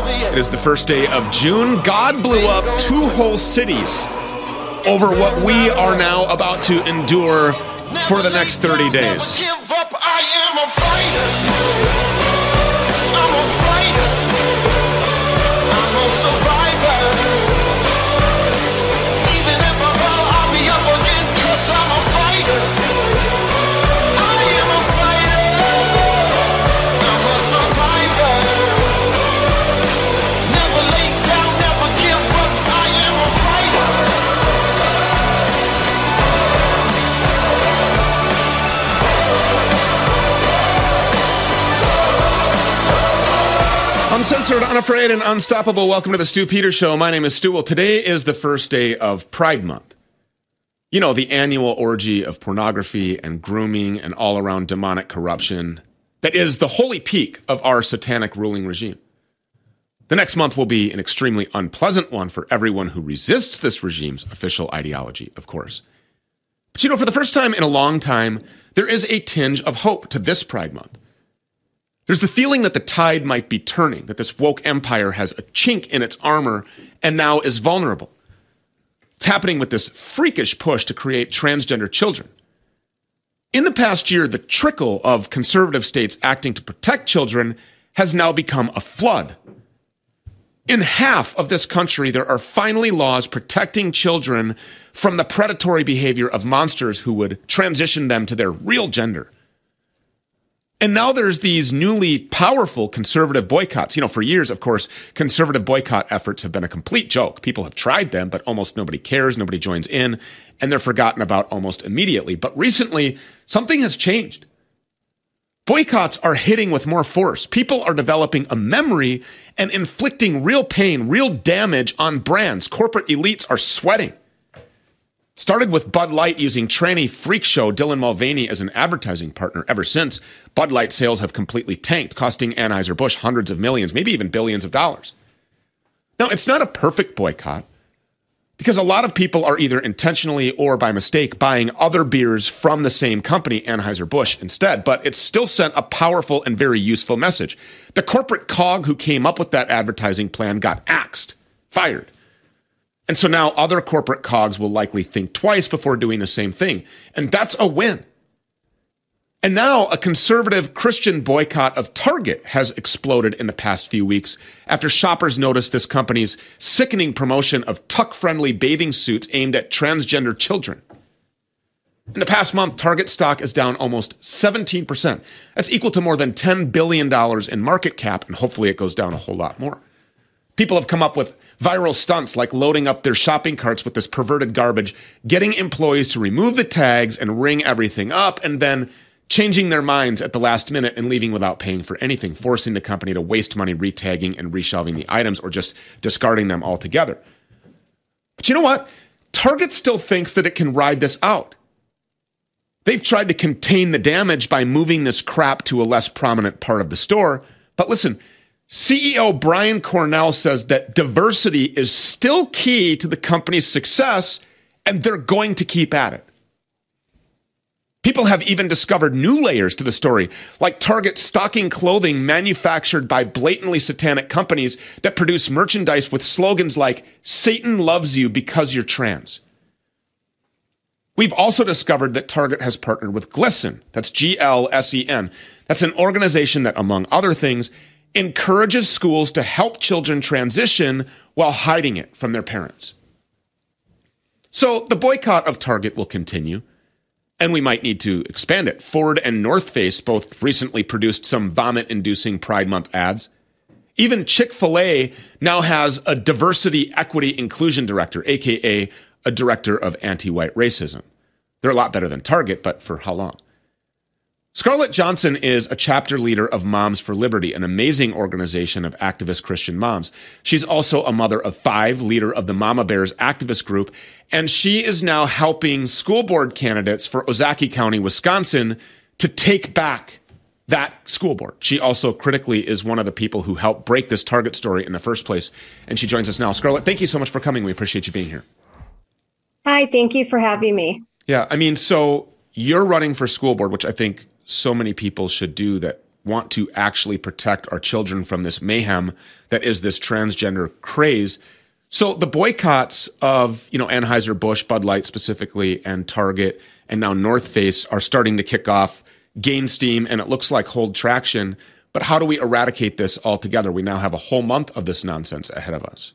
It is the first day of June. God blew up 2 whole cities over what we are now about to endure for the next 30 days. Uncensored, unafraid, and unstoppable. Welcome to the Stu Peters Show. My name is Stu. Well, today is the first day of Pride Month. You know, the annual orgy of pornography and grooming and all-around demonic corruption that is the holy peak of our satanic ruling regime. The next month will be an extremely unpleasant one for everyone who resists this regime's official ideology, of course. But you know, for the first time in a long time, there is a tinge of hope to this Pride Month. There's the feeling that the tide might be turning, that this woke empire has a chink in its armor and now is vulnerable. It's happening with this freakish push to create transgender children. In the past year, the trickle of conservative states acting to protect children has now become a flood. In half of this country, there are finally laws protecting children from the predatory behavior of monsters who would transition them to their real gender. And now there's these newly powerful conservative boycotts. You know, for years, of course, conservative boycott efforts have been a complete joke. People have tried them, but almost nobody cares, nobody joins in, and they're forgotten about almost immediately. But recently, something has changed. Boycotts are hitting with more force. People are developing a memory and inflicting real pain, real damage on brands. Corporate elites are sweating. Started with Bud Light using tranny freak show Dylan Mulvaney as an advertising partner. Ever since, Bud Light sales have completely tanked, costing Anheuser-Busch hundreds of millions, maybe even billions of dollars. Now, it's not a perfect boycott because a lot of people are either intentionally or by mistake buying other beers from the same company, Anheuser-Busch, instead, but it still sent a powerful and very useful message. The corporate cog who came up with that advertising plan got axed, fired. And so now other corporate cogs will likely think twice before doing the same thing. And that's a win. And now a conservative Christian boycott of Target has exploded in the past few weeks after shoppers noticed this company's sickening promotion of tuck-friendly bathing suits aimed at transgender children. In the past month, Target stock is down almost 17%. That's equal to more than $10 billion in market cap, and hopefully it goes down a whole lot more. People have come up with viral stunts like loading up their shopping carts with this perverted garbage, getting employees to remove the tags and ring everything up, and then changing their minds at the last minute and leaving without paying for anything, forcing the company to waste money retagging and reshelving the items or just discarding them altogether. But you know what? Target still thinks that it can ride this out. They've tried to contain the damage by moving this crap to a less prominent part of the store. But listen, CEO Brian Cornell says that diversity is still key to the company's success, and they're going to keep at it. People have even discovered new layers to the story, like Target stocking clothing manufactured by blatantly satanic companies that produce merchandise with slogans like, "Satan loves you because you're trans." We've also discovered that Target has partnered with GLSEN, that's GLSEN. That's an organization that, among other things, encourages schools to help children transition while hiding it from their parents. So the boycott of Target will continue, and we might need to expand it. Ford and North Face both recently produced some vomit-inducing Pride Month ads. Even Chick-fil-A now has a diversity, equity, inclusion director, aka a director of anti-white racism. They're a lot better than Target, but for how long? Scarlett Johnson is a chapter leader of Moms for Liberty, an amazing organization of activist Christian moms. She's also a mother of 5, leader of the Mama Bears activist group, and she is now helping school board candidates for Ozaukee County, Wisconsin, to take back that school board. She also critically is one of the people who helped break this Target story in the first place, and she joins us now. Scarlett, thank you so much for coming. We appreciate you being here. Hi, thank you for having me. Yeah, I mean, so you're running for school board, which I think so many people should do that want to actually protect our children from this mayhem that is this transgender craze. So the boycotts of, Anheuser-Busch, Bud Light specifically, and Target, and now North Face are starting to kick off, gain steam, and it looks like hold traction. But how do we eradicate this altogether? We now have a whole month of this nonsense ahead of us.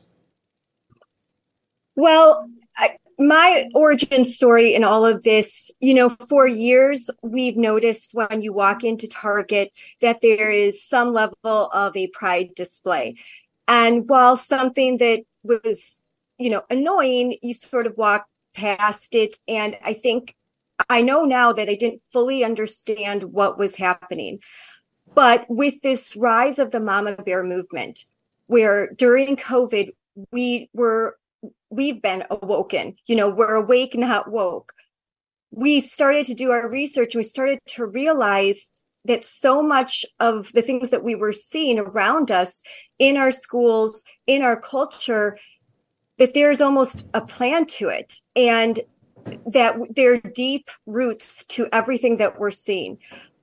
Well, my origin story in all of this, for years, we've noticed when you walk into Target that there is some level of a pride display. And while something that was, annoying, you sort of walk past it. And I know now that I didn't fully understand what was happening. But with this rise of the Mama Bear movement, where during COVID, we've been awoken, we're awake, not woke. We started to do our research. And we started to realize that so much of the things that we were seeing around us in our schools, in our culture, that there's almost a plan to it, and that there are deep roots to everything that we're seeing.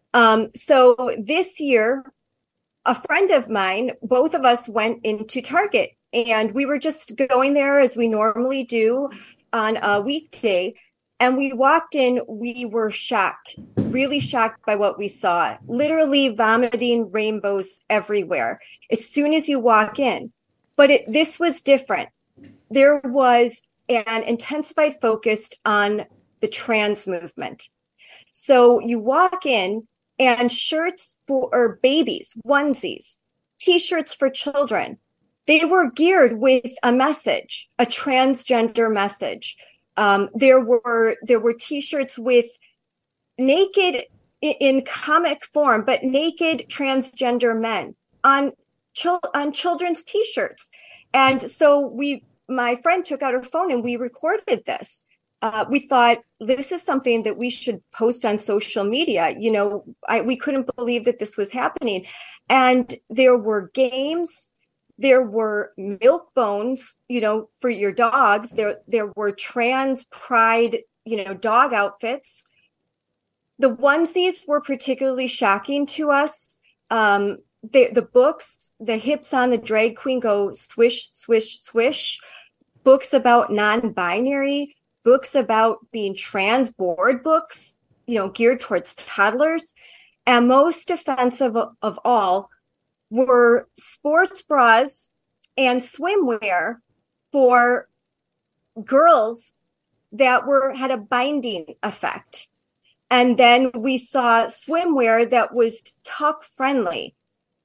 So this year, a friend of mine, both of us went into Target, and we were just going there as we normally do on a weekday. And we walked in, we were shocked, really shocked by what we saw, literally vomiting rainbows everywhere as soon as you walk in. But this was different. There was an intensified focus on the trans movement. So you walk in, and shirts for babies, onesies, T-shirts for children, they were geared with a message, a transgender message. There were T-shirts with naked, in comic form, but naked transgender men on children's T-shirts. And so my friend took out her phone and we recorded this. We thought this is something that we should post on social media. We couldn't believe that this was happening. And there were games, there were milk bones, for your dogs. There were trans pride, dog outfits. The onesies were particularly shocking to us. The books, the hips on the drag queen go swish, swish, swish. Books about non-binary, books about being trans, board books, geared towards toddlers. And most offensive of all were sports bras and swimwear for girls that had a binding effect. And then we saw swimwear that was tuck friendly.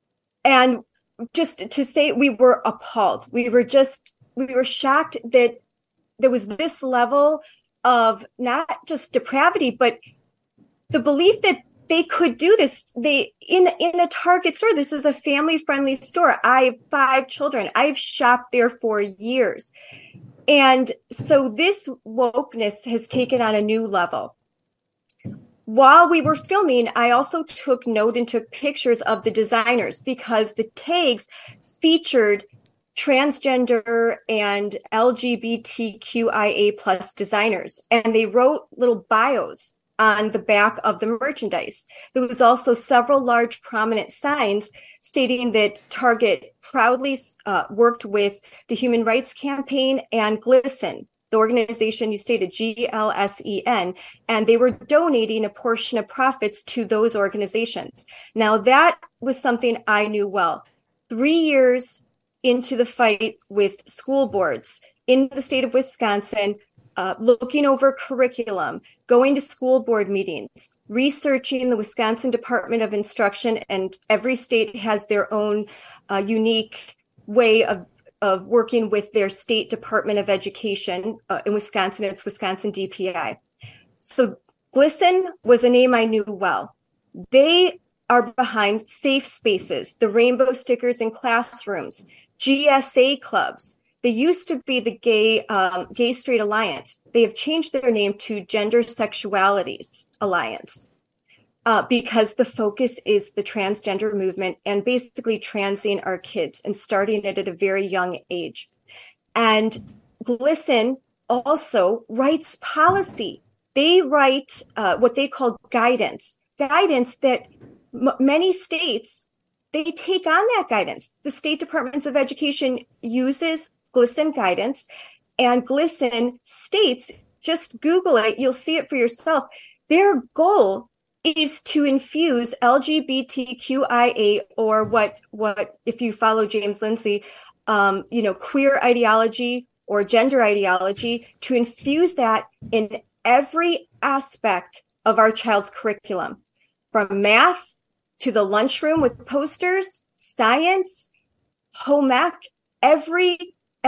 And just to say, we were appalled. We were shocked that there was this level of not just depravity, but the belief that they could do this. In a Target store, this is a family-friendly store. I have 5 children. I've shopped there for years. And so this wokeness has taken on a new level. While we were filming, I also took note and took pictures of the designers because the tags featured transgender and LGBTQIA plus designers, and they wrote little bios on the back of the merchandise. There was also several large prominent signs stating that Target proudly worked with the Human Rights Campaign and GLSEN, the organization you stated, GLSEN, and they were donating a portion of profits to those organizations. Now, that was something I knew well. 3 years into the fight with school boards in the state of Wisconsin, looking over curriculum, going to school board meetings, researching the Wisconsin Department of Instruction, and every state has their own unique way of working with their state Department of Education. In Wisconsin, it's Wisconsin DPI. So GLSEN was a name I knew well. They are behind safe spaces, the rainbow stickers in classrooms, GSA clubs. They used to be the Gay Straight Alliance. They have changed their name to Gender Sexualities Alliance because the focus is the transgender movement and basically transing our kids and starting it at a very young age. And GLSEN also writes policy. They write what they call guidance that many states, they take on that guidance. The state departments of education uses GLSEN guidance, and GLSEN states, just Google it, you'll see it for yourself. Their goal is to infuse LGBTQIA, or what if you follow James Lindsay, queer ideology or gender ideology, to infuse that in every aspect of our child's curriculum, from math to the lunchroom with posters, science, home ec, every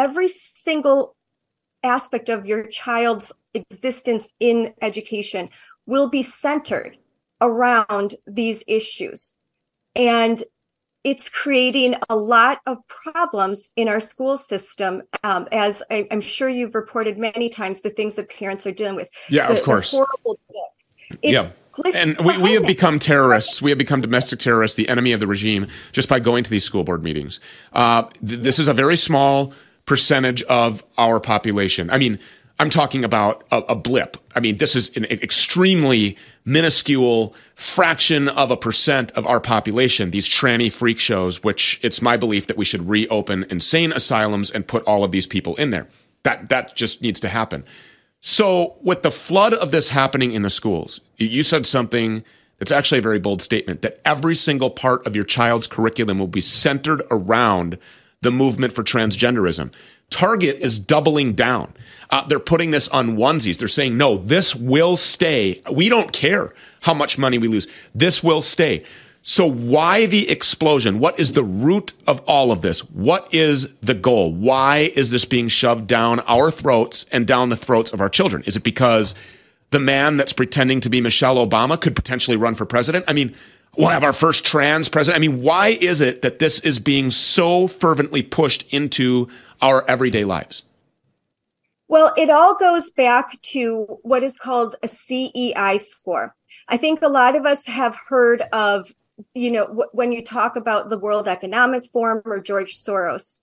single aspect of your child's existence in education will be centered around these issues. And it's creating a lot of problems in our school system, as I'm sure you've reported many times, the things that parents are dealing with. Yeah, of course. The horrible books. And we have become terrorists. We have become domestic terrorists, the enemy of the regime, just by going to these school board meetings. This is a very small percentage of our population. I mean, I'm talking about a blip. I mean, this is an extremely minuscule fraction of a percent of our population, these tranny freak shows, which it's my belief that we should reopen insane asylums and put all of these people in there. That just needs to happen. So with the flood of this happening in the schools, you said something that's actually a very bold statement, that every single part of your child's curriculum will be centered around the movement for transgenderism. Target is doubling down. They're putting this on onesies. They're saying, no, this will stay. We don't care how much money we lose. This will stay. So why the explosion? What is the root of all of this? What is the goal? Why is this being shoved down our throats and down the throats of our children? Is it because the man that's pretending to be Michelle Obama could potentially run for president? I mean, we'll have our first trans president. I mean, why is it that this is being so fervently pushed into our everyday lives? Well, it all goes back to what is called a CEI score. I think a lot of us have heard of, when you talk about the World Economic Forum or George Soros.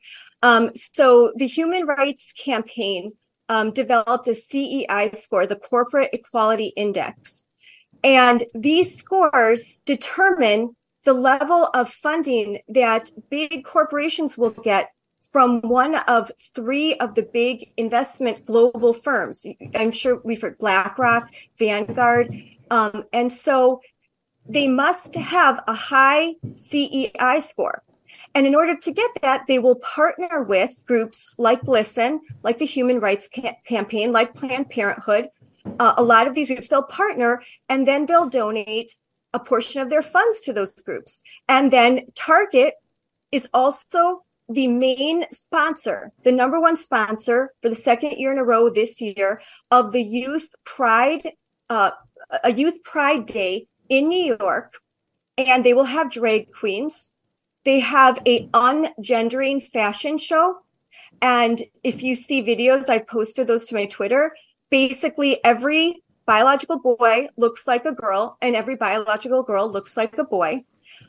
So the Human Rights Campaign developed a CEI score, the Corporate Equality Index. And these scores determine the level of funding that big corporations will get from one of three of the big investment global firms. I'm sure we've heard BlackRock, Vanguard. And so they must have a high CEI score. And in order to get that, they will partner with groups like GLSEN, like the Human Rights Campaign, like Planned Parenthood. A lot of these groups, they'll partner, and then they'll donate a portion of their funds to those groups. And then Target is also the main sponsor, the number one sponsor for the second year in a row this year of the Youth Pride, a Youth Pride Day in New York. And they will have drag queens. They have a ungendering fashion show. And if you see videos, I posted those to my Twitter. Basically, every biological boy looks like a girl and every biological girl looks like a boy.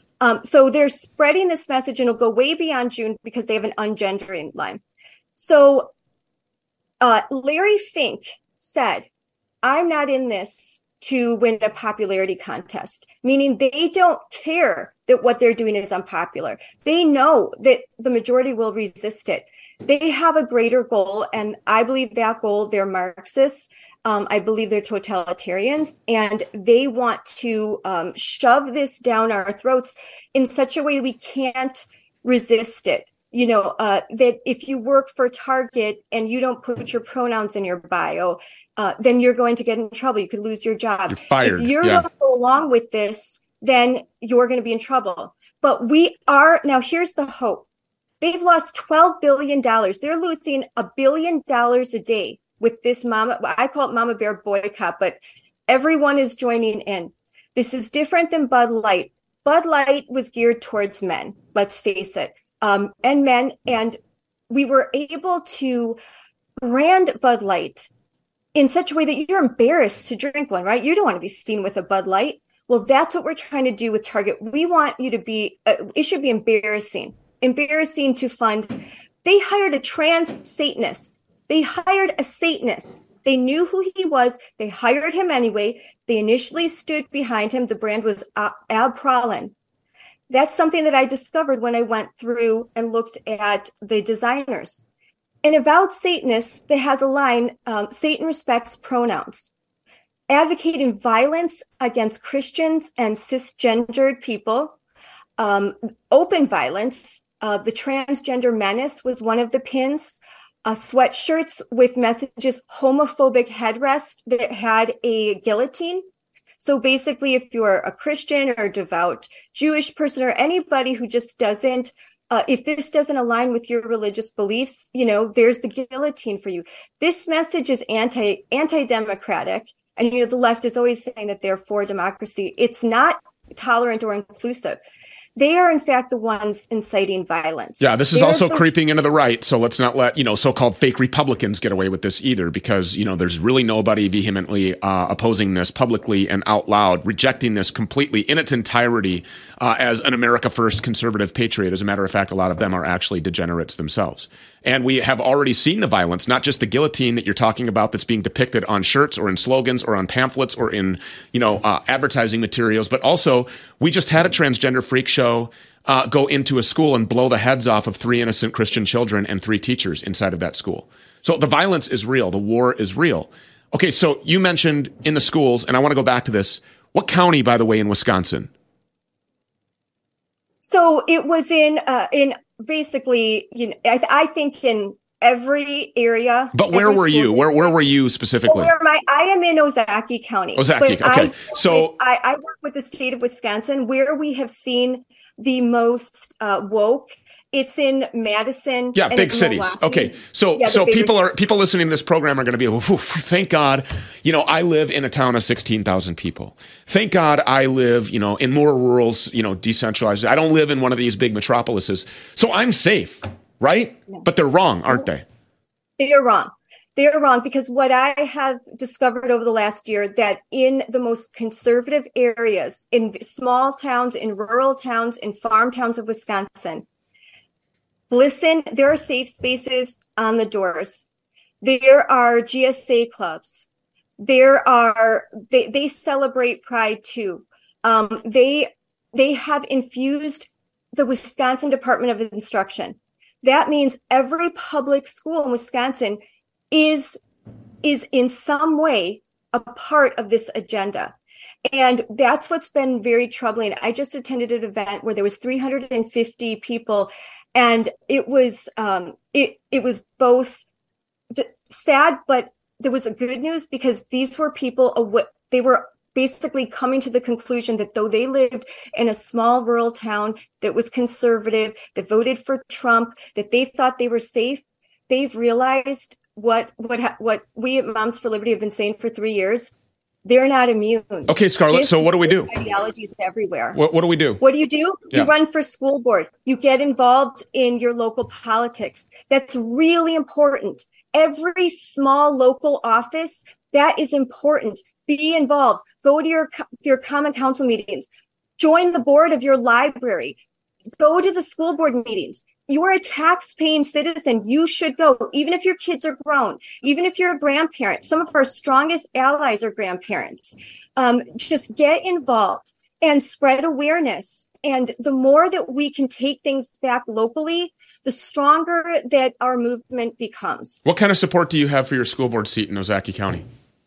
So they're spreading this message, and it'll go way beyond June because they have an ungendering line. So Larry Fink said, I'm not in this to win a popularity contest, meaning they don't care that what they're doing is unpopular. They know that the majority will resist it. They have a greater goal, and I believe that goal, they're Marxists. I believe they're totalitarians, and they want to shove this down our throats in such a way we can't resist it. That if you work for Target and you don't put your pronouns in your bio, then you're going to get in trouble. You could lose your job. You're fired. If you're going to go along with this, then you're going to be in trouble. But we are, now here's the hope. They've lost $12 billion. They're losing $1 billion a day with this I call it Mama Bear boycott, but everyone is joining in. This is different than Bud Light. Bud Light was geared towards men, let's face it, and men. And we were able to brand Bud Light in such a way that you're embarrassed to drink one, right? You don't want to be seen with a Bud Light. Well, that's what we're trying to do with Target. We want you to be, it should be embarrassing to fund. They hired a trans Satanist. They hired a Satanist. They knew who he was. They hired him anyway. They initially stood behind him. The brand was Abprallen. That's something that I discovered when I went through and looked at the designers. An avowed Satanist that has a line, Satan respects pronouns, advocating violence against Christians and cisgendered people, open violence. The transgender menace was one of the pins. Sweatshirts with messages, homophobic headrest that had a guillotine. So basically, if you're a Christian or a devout Jewish person or anybody who just doesn't, if this doesn't align with your religious beliefs, there's the guillotine for you. This message is anti-democratic. And, the left is always saying that they're for democracy. It's not tolerant or inclusive. They are, in fact, the ones inciting violence. Yeah, this is also creeping into the right. So let's not let, so-called fake Republicans get away with this either, because, there's really nobody vehemently opposing this publicly and out loud, rejecting this completely in its entirety as an America First conservative patriot. As a matter of fact, a lot of them are actually degenerates themselves. And we have already seen the violence, not just the guillotine that you're talking about that's being depicted on shirts or in slogans or on pamphlets or in, advertising materials, but also we just had a transgender freak show go into a school and blow the heads off of 3 innocent Christian children and 3 teachers inside of that school. So the violence is real. The war is real. Okay, so you mentioned in the schools, and I want to go back to this. What county, by the way, in Wisconsin? So it was in basically, I think in every area. But where were you? Where were you specifically? I am in Ozaukee County. Ozaukee, okay. I work with the state of Wisconsin, where we have seen the most woke. It's in Madison. Yeah, big cities. Milwaukee. Okay, so people listening to this program are going to be, thank God, I live in a town of 16,000 people. Thank God I live, in more rural, decentralized. I don't live in one of these big metropolises, so I'm safe, right? No. But they're wrong, aren't they? They're wrong. They're wrong because what I have discovered over the last year, that in the most conservative areas, in small towns, in rural towns, in farm towns of Wisconsin, listen, there are safe spaces on the doors. There are GSA clubs. They celebrate Pride too. They have infused the Wisconsin Department of Instruction. That means every public school in Wisconsin is in some way a part of this agenda. And that's what's been very troubling. I just attended an event where there was 350 people, and it was both sad, but there was a good news because these were people, they were basically coming to the conclusion that though they lived in a small rural town that was conservative, that voted for Trump, that they thought they were safe, they've realized what we at Moms for Liberty have been saying for 3 years. They're not immune. Okay, Scarlett, so what do we do? Ideologies everywhere. What do we do? What do? You run for school board. You get involved in your local politics. That's really important. Every small local office, that is important. Be involved. Go to your common council meetings. Join the board of your library. Go to the school board meetings. You're a tax-paying citizen. You should go, even if your kids are grown, even if you're a grandparent. Some of our strongest allies are grandparents. Just get involved and spread awareness. And the more that we can take things back locally, the stronger that our movement becomes. What kind of support do you have for your school board seat in Ozaukee County?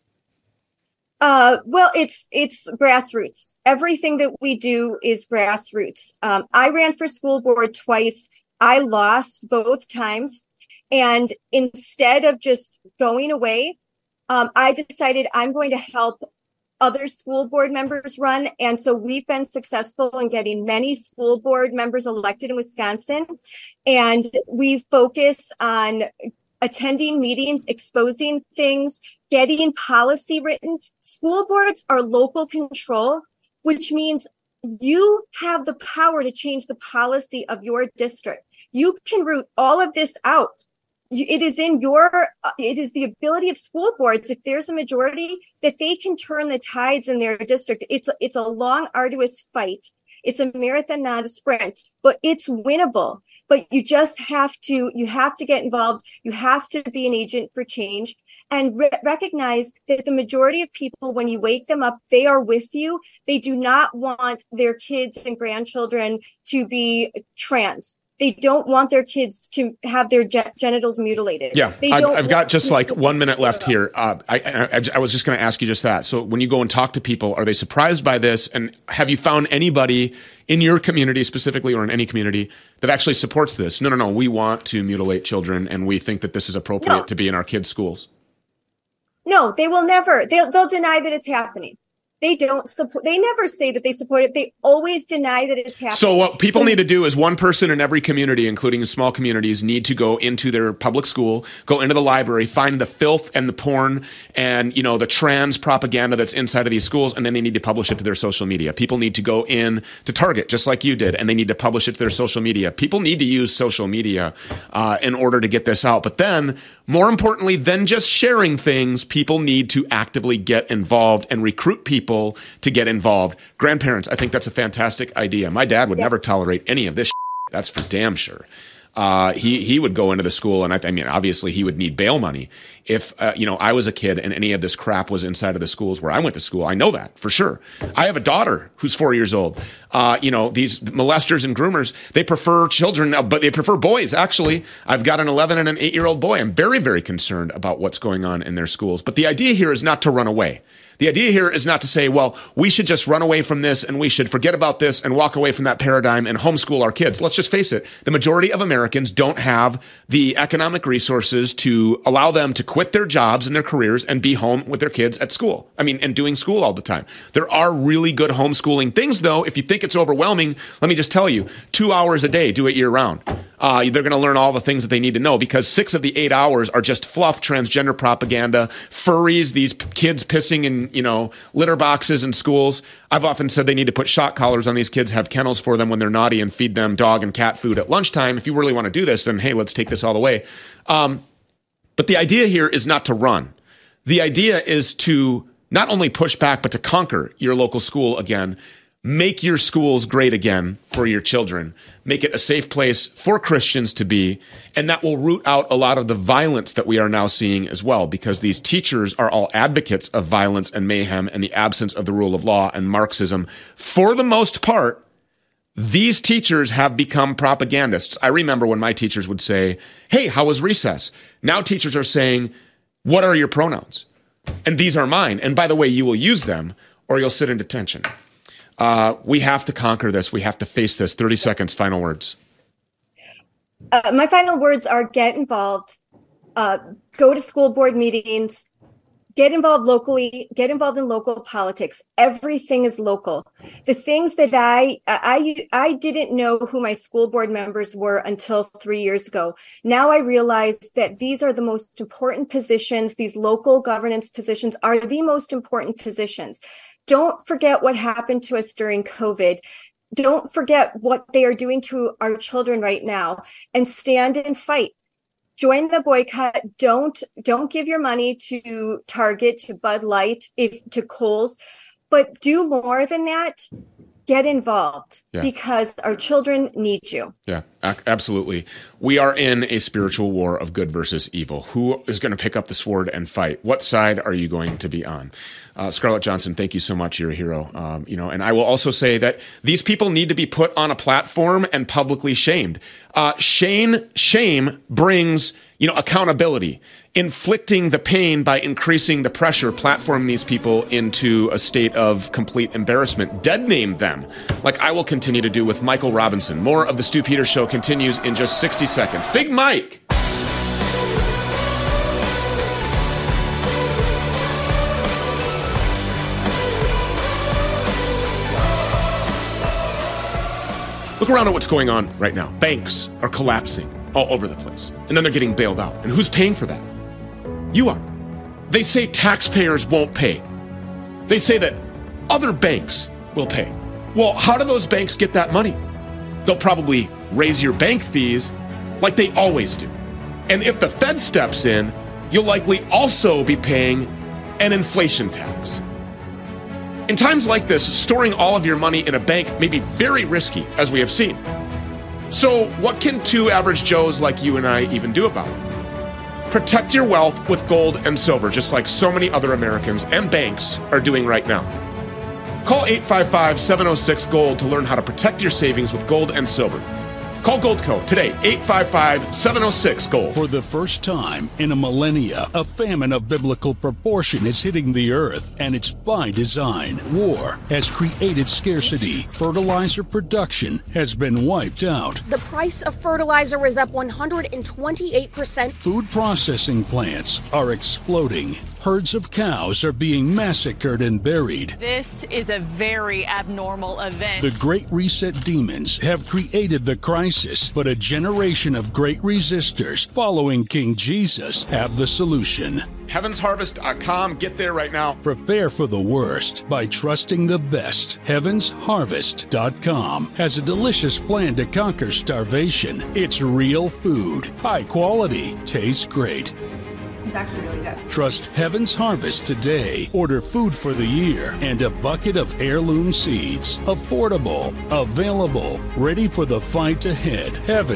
Well, it's grassroots. Everything that we do is grassroots. I ran for school board twice. I lost both times. And instead of just going away, I decided I'm going to help other school board members run. And so we've been successful in getting many school board members elected in Wisconsin. And we focus on attending meetings, exposing things, getting policy written. School boards are local control, which means you have the power to change the policy of your district. You can root all of this out. It is the ability of school boards, if there's a majority, that they can turn the tides in their district. It's a long, arduous fight. It's a marathon, not a sprint, but it's winnable. But you have to get involved. You have to be an agent for change and recognize that the majority of people, when you wake them up, they are with you. They do not want their kids and grandchildren to be trans. They don't want their kids to have their genitals mutilated. Yeah, I've got just like 1 minute left here. I was just going to ask you just that. So when you go and talk to people, are they surprised by this? And have you found anybody in your community specifically or in any community that actually supports this? No, we want to mutilate children and we think that this is appropriate to be in our kids' schools. No, they will never. They'll deny that it's happening. They don't support. They never say that they support it. They always deny that it's happening. So what people need to do is one person in every community, including small communities, need to go into their public school, go into the library, find the filth and the porn and, the trans propaganda that's inside of these schools, and then they need to publish it to their social media. People need to go in to Target, just like you did, and they need to publish it to their social media. People need to use social media in order to get this out. But then, more importantly than just sharing things, people need to actively get involved and recruit people to get involved. Grandparents, I think that's a fantastic idea. My dad would never tolerate any of this shit. That's for damn sure. He would go into the school, and I mean, obviously he would need bail money if I was a kid and any of this crap was inside of the schools where I went to school. I know that for sure. I have a daughter who's 4 years old. These molesters and groomers, they prefer children, but they prefer boys. Actually, I've got an 11 and an 8-year-old boy. I'm very, very concerned about what's going on in their schools. But the idea here is not to run away. The idea here is not to say, well, we should just run away from this and we should forget about this and walk away from that paradigm and homeschool our kids. Let's just face it. The majority of Americans don't have the economic resources to allow them to quit their jobs and their careers and be home with their kids at school. And doing school all the time. There are really good homeschooling things, though. If you think it's overwhelming, let me just tell you, 2 hours a day, do it year round. They're going to learn all the things that they need to know because 6 of the 8 hours are just fluff, transgender propaganda, furries, these kids pissing in, litter boxes in schools. I've often said they need to put shock collars on these kids, have kennels for them when they're naughty and feed them dog and cat food at lunchtime. If you really want to do this, then hey, let's take this all the way. But the idea here is not to run. The idea is to not only push back, but to conquer your local school again. Make your schools great again for your children. Make it a safe place for Christians to be. And that will root out a lot of the violence that we are now seeing as well, because these teachers are all advocates of violence and mayhem and the absence of the rule of law and Marxism. For the most part, these teachers have become propagandists. I remember when my teachers would say, hey, how was recess? Now teachers are saying, what are your pronouns? And these are mine. And by the way, you will use them or you'll sit in detention. We have to conquer this. We have to face this. 30 seconds, final words. My final words are get involved, go to school board meetings, get involved locally, get involved in local politics. Everything is local. The things that I didn't know who my school board members were until 3 years ago. Now I realize that these are the most important positions. These local governance positions are the most important positions. Don't forget what happened to us during COVID. Don't forget what they are doing to our children right now, and stand and fight. Join the boycott. Don't give your money to Target, to Bud Light, to Kohl's, but do more than that. Get involved because our children need you. Yeah, absolutely. We are in a spiritual war of good versus evil. Who is going to pick up the sword and fight? What side are you going to be on? Scarlett Johnson, thank you so much. You're a hero. And I will also say that these people need to be put on a platform and publicly shamed. Shame brings, accountability. Inflicting the pain by increasing the pressure, platform these people into a state of complete embarrassment. Dead name them, like I will continue to do with Michael Robinson. More of the Stu Peters Show continues in just 60 seconds. Big Mike! Look around at what's going on right now. Banks are collapsing all over the place. And then they're getting bailed out. And who's paying for that? You are. They say taxpayers won't pay. They say that other banks will pay. Well, how do those banks get that money? They'll probably raise your bank fees like they always do. And if the Fed steps in, you'll likely also be paying an inflation tax. In times like this, storing all of your money in a bank may be very risky, as we have seen. So what can two average Joes like you and I even do about it? Protect your wealth with gold and silver, just like so many other Americans and banks are doing right now. Call 855-706-GOLD to learn how to protect your savings with gold and silver. Call Goldco today, 855-706-GOLD. For the first time in a millennia, a famine of biblical proportion is hitting the earth, and it's by design. War has created scarcity. Fertilizer production has been wiped out. The price of fertilizer is up 128%. Food processing plants are exploding. Herds of cows are being massacred and buried. This is a very abnormal event. The Great Reset demons have created the crisis, but a generation of great resistors following King Jesus have the solution. HeavensHarvest.com. Get there right now. Prepare for the worst by trusting the best. HeavensHarvest.com has a delicious plan to conquer starvation. It's real food, high quality, tastes great. It's actually really good. Trust Heaven's Harvest today. Order food for the year and a bucket of heirloom seeds. Affordable, available, ready for the fight ahead.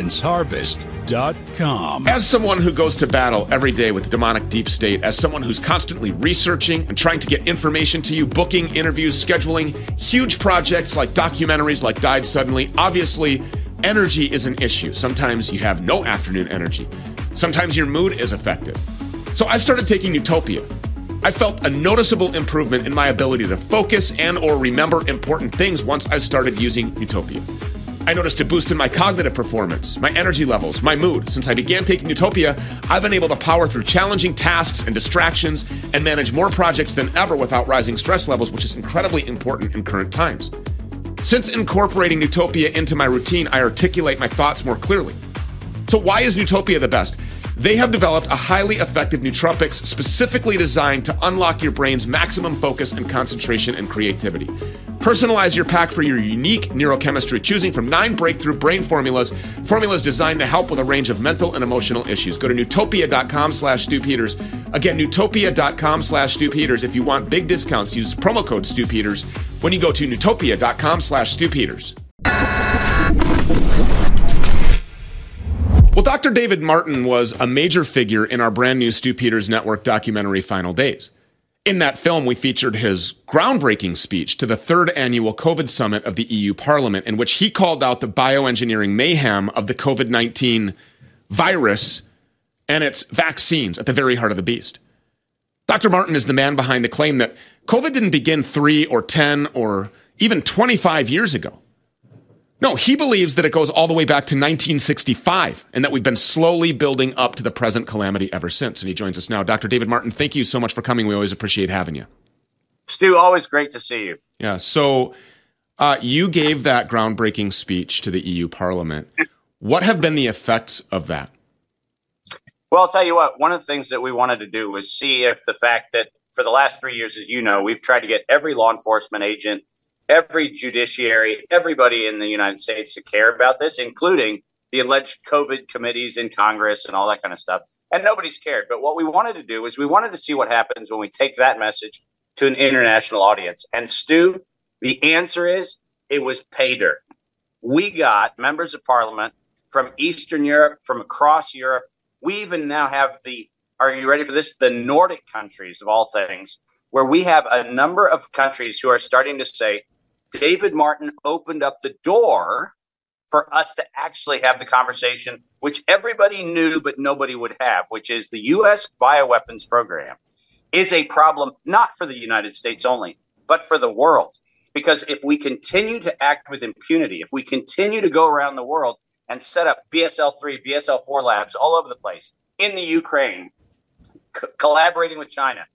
HeavensHarvest.com. As someone who goes to battle every day with the demonic deep state, as someone who's constantly researching and trying to get information to you, booking interviews, scheduling huge projects like documentaries like Died Suddenly, obviously energy is an issue. Sometimes you have no afternoon energy. Sometimes your mood is affected. So I started taking Utopia. I felt a noticeable improvement in my ability to focus and or remember important things once I started using Utopia. I noticed a boost in my cognitive performance, my energy levels, my mood. Since I began taking Utopia, I've been able to power through challenging tasks and distractions and manage more projects than ever without rising stress levels, which is incredibly important in current times. Since incorporating Utopia into my routine, I articulate my thoughts more clearly. So why is Utopia the best? They have developed a highly effective nootropics specifically designed to unlock your brain's maximum focus and concentration and creativity. Personalize your pack for your unique neurochemistry, choosing from 9 breakthrough brain formulas designed to help with a range of mental and emotional issues. Go to Newtopia.com/StuPeters. Again, Newtopia.com/StuPeters. If you want big discounts, use promo code StuPeters when you go to Newtopia.com/StuPeters. Well, Dr. David Martin was a major figure in our brand new Stu Peters Network documentary, Final Days. In that film, we featured his groundbreaking speech to the 3rd annual COVID summit of the EU Parliament, in which he called out the bioengineering mayhem of the COVID-19 virus and its vaccines at the very heart of the beast. Dr. Martin is the man behind the claim that COVID didn't begin 3 or 10 or even 25 years ago. No, he believes that it goes all the way back to 1965 and that we've been slowly building up to the present calamity ever since. And he joins us now. Dr. David Martin, thank you so much for coming. We always appreciate having you. Stu, always great to see you. Yeah, so you gave that groundbreaking speech to the EU Parliament. What have been the effects of that? Well, I'll tell you what, one of the things that we wanted to do was see if the fact that for the last 3 years, as you know, we've tried to get every law enforcement agent, every judiciary, everybody in the United States to care about this, including the alleged COVID committees in Congress and all that kind of stuff. And nobody's cared. But what we wanted to do is we wanted to see what happens when we take that message to an international audience. And Stu, the answer is it was pay dirt. We got members of parliament from Eastern Europe, from across Europe. We even now have are you ready for this? The Nordic countries of all things, where we have a number of countries who are starting to say, David Martin opened up the door for us to actually have the conversation, which everybody knew, but nobody would have, which is the U.S. bioweapons program is a problem, not for the United States only, but for the world. Because if we continue to act with impunity, if we continue to go around the world and set up BSL-3, BSL-4 labs all over the place, in the Ukraine, collaborating with China,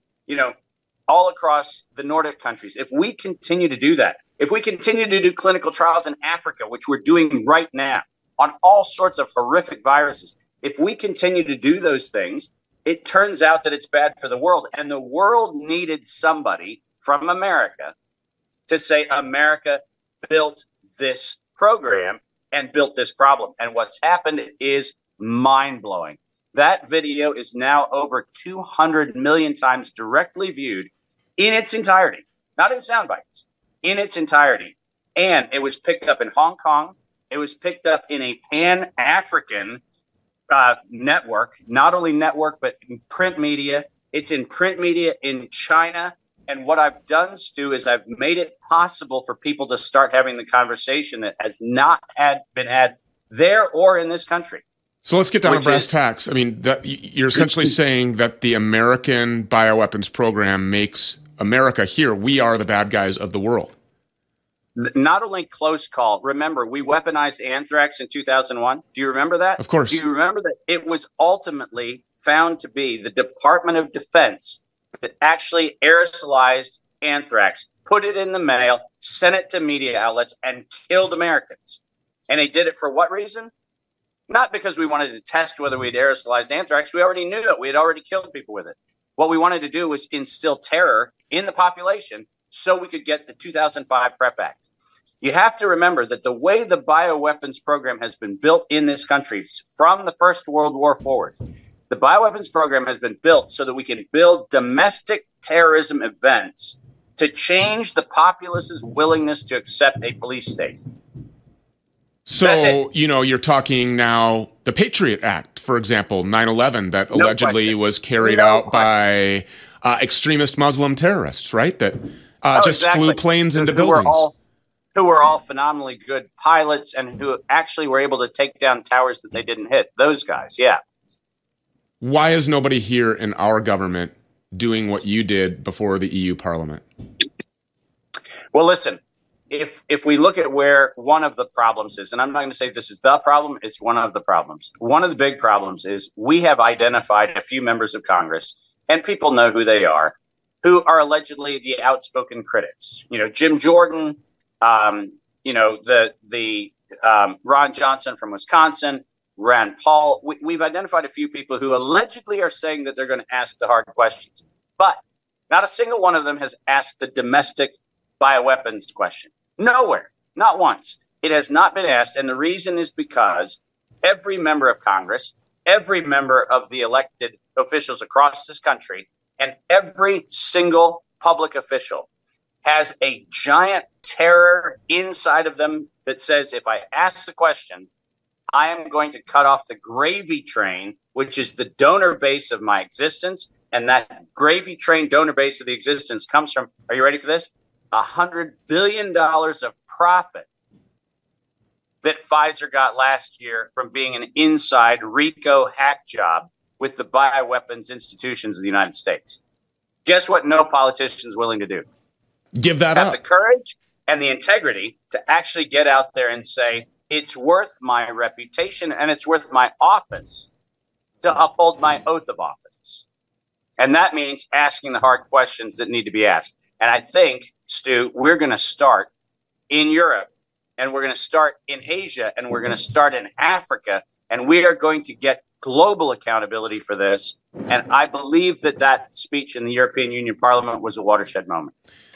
all across the Nordic countries, if we continue to do that, if we continue to do clinical trials in Africa, which we're doing right now on all sorts of horrific viruses, if we continue to do those things, it turns out that it's bad for the world. And the world needed somebody from America to say, America built this program and built this problem. And what's happened is mind-blowing. That video is now over 200 million times directly viewed in its entirety. not in sound bites, in its entirety. And it was picked up in Hong Kong. It was picked up in a Pan-African network, not only network, but in print media. It's in print media in China. And what I've done, Stu, is I've made it possible for people to start having the conversation that has not been had there or in this country. So let's get down to brass tacks. I mean, you're essentially saying that the American bioweapons program makes America here. We are the bad guys of the world. Not only close call. Remember, we weaponized anthrax in 2001. Do you remember that? Of course. Do you remember that it was ultimately found to be the Department of Defense that actually aerosolized anthrax, put it in the mail, sent it to media outlets, and killed Americans? And they did it for what reason? Not because we wanted to test whether we'd aerosolized anthrax. We already knew it. We had already killed people with it. What we wanted to do was instill terror in the population so we could get the 2005 PrEP Act. You have to remember that the way the bioweapons program has been built in this country from the First World War forward, the bioweapons program has been built so that we can build domestic terrorism events to change the populace's willingness to accept a police state. So, you're talking now the Patriot Act, for example, 9/11, that allegedly was carried out by extremist Muslim terrorists, right? That flew planes into buildings. Who were all phenomenally good pilots and who actually were able to take down towers that they didn't hit. Those guys, yeah. Why is nobody here in our government doing what you did before the EU Parliament? Well, listen, if we look at where one of the problems is, and I'm not going to say this is the problem, it's one of the problems. One of the big problems is we have identified a few members of Congress, and people know who they are, who are allegedly the outspoken critics. Jim Jordan, Ron Johnson from Wisconsin, Rand Paul. We've identified a few people who allegedly are saying that they're going to ask the hard questions, but not a single one of them has asked the domestic bioweapons question. Nowhere, not once. It has not been asked, and the reason is because every member of Congress, every member of the elected officials across this country, and every single public official has a giant terror inside of them that says, if I ask the question, I am going to cut off the gravy train, which is the donor base of my existence. And that gravy train donor base of the existence comes from, are you ready for this? $100 billion of profit that Pfizer got last year from being an inside RICO hack job with the bioweapons institutions of the United States. Guess what no politician is willing to do? Give that up. Have the courage and the integrity to actually get out there and say, it's worth my reputation and it's worth my office to uphold my oath of office. And that means asking the hard questions that need to be asked. And I think, Stu, we're going to start in Europe, and we're going to start in Asia, and we're going to start in Africa, and we are going to get global accountability for this. And I believe that speech in the European Union Parliament was a watershed moment.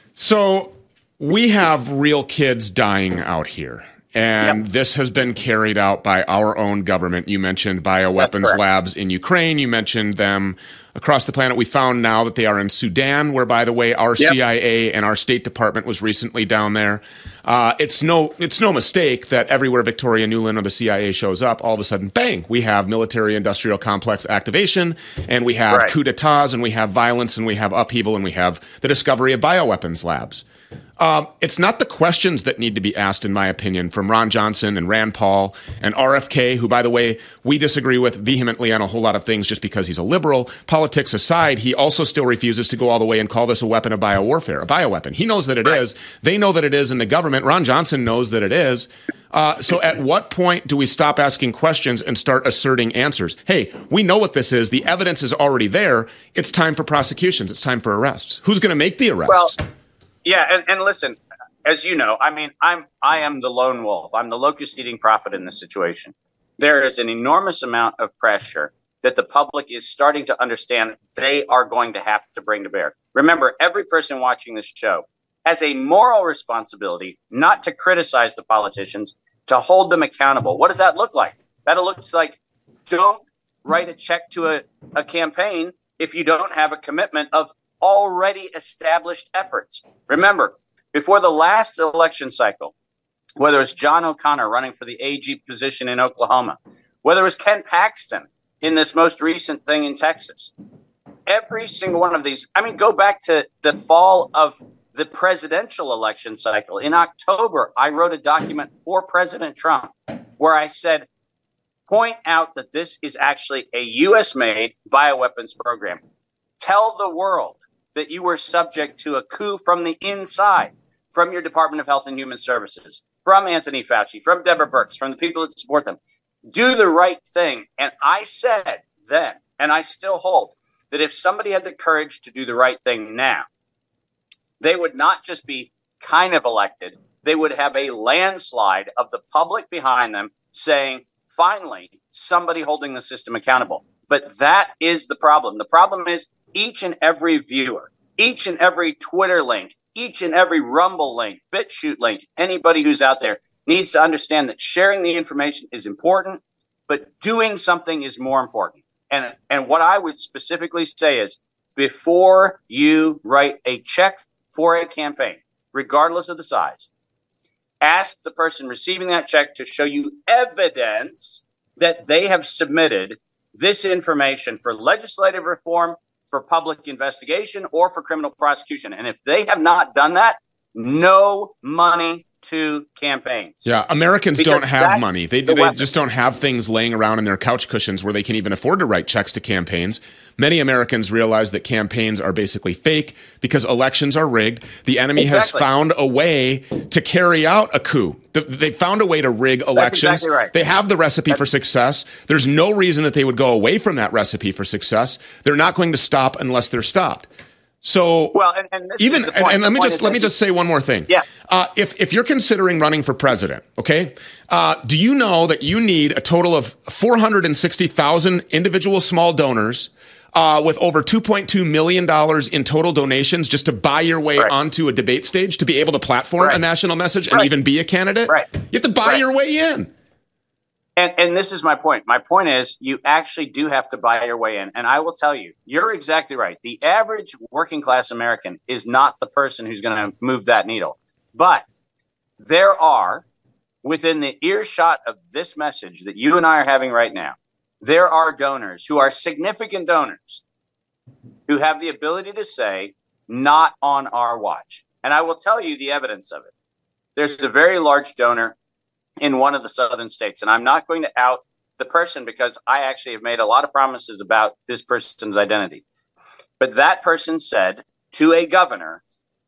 So we have real kids dying out here, and this has been carried out by our own government. You mentioned bioweapons labs in Ukraine. You mentioned them across the planet. We found now that they are in Sudan, where, by the way, our CIA and our State Department was recently down there. It's no mistake that everywhere Victoria Nuland or the CIA shows up, all of a sudden, bang, we have military-industrial complex activation, and we have coup d'etats, and we have violence, and we have upheaval, and we have the discovery of bioweapons labs. It's not the questions that need to be asked, in my opinion, from Ron Johnson and Rand Paul and RFK, who, by the way, we disagree with vehemently on a whole lot of things just because he's a liberal. Politics aside, he also still refuses to go all the way and call this a weapon of biowarfare, a bioweapon. He knows that it is. They know that it is in the government. Ron Johnson knows that it is. So at what point do we stop asking questions and start asserting answers? Hey, we know what this is. The evidence is already there. It's time for prosecutions. It's time for arrests. Who's going to make the arrests? Well, yeah, and listen, as you know, I mean, I am the lone wolf. I'm the locust eating prophet in this situation. There is an enormous amount of pressure that the public is starting to understand they are going to have to bring to bear. Remember, every person watching this show has a moral responsibility not to criticize the politicians, to hold them accountable. What does that look like? That looks like, don't write a check to a campaign if you don't have a commitment of already established efforts. Remember, before the last election cycle, whether it's John O'Connor running for the AG position in Oklahoma, whether it was Ken Paxton in this most recent thing in Texas, every single one of these, I mean, go back to the fall of the presidential election cycle. In October, I wrote a document for President Trump where I said, point out that this is actually a U.S.-made bioweapons program. Tell the world that you were subject to a coup from the inside, from your Department of Health and Human Services, from Anthony Fauci, from Deborah Birx, from the people that support them. Do the right thing. And I said then, and I still hold, that if somebody had the courage to do the right thing now, they would not just be kind of elected, they would have a landslide of the public behind them saying, finally, somebody holding the system accountable. But that is the problem. The problem is each and every viewer, each and every Twitter link, each and every Rumble link, BitChute link, anybody who's out there needs to understand that sharing the information is important, but doing something is more important. And what I would specifically say is, before you write a check for a campaign, regardless of the size, ask the person receiving that check to show you evidence that they have submitted this information for legislative reform, for public investigation, or for criminal prosecution. And if they have not done that, no money to campaigns. Yeah, Americans don't have money. They just don't have things laying around in their couch cushions where they can even afford to write checks to campaigns. Many Americans realize that campaigns are basically fake because elections are rigged. The enemy has found a way to carry out a coup. They found a way to rig elections. That's exactly right. They have the recipe for success. There's no reason that they would go away from that recipe for success. They're not going to stop unless they're stopped. So, well, and let me just say one more thing. Yeah. If you're considering running for president, okay, do you know that you need a total of 460,000 individual small donors with over $2.2 million in total donations just to buy your way onto a debate stage to be able to platform a national message and even be a candidate? Right. You have to buy your way in. And this is my point. My point is you actually do have to buy your way in. And I will tell you, you're exactly right. The average working class American is not the person who's going to move that needle. But there are, within the earshot of this message that you and I are having right now, there are donors who are significant donors who have the ability to say, not on our watch. And I will tell you the evidence of it. There's a very large donor in one of the southern states. And I'm not going to out the person because I actually have made a lot of promises about this person's identity. But that person said to a governor,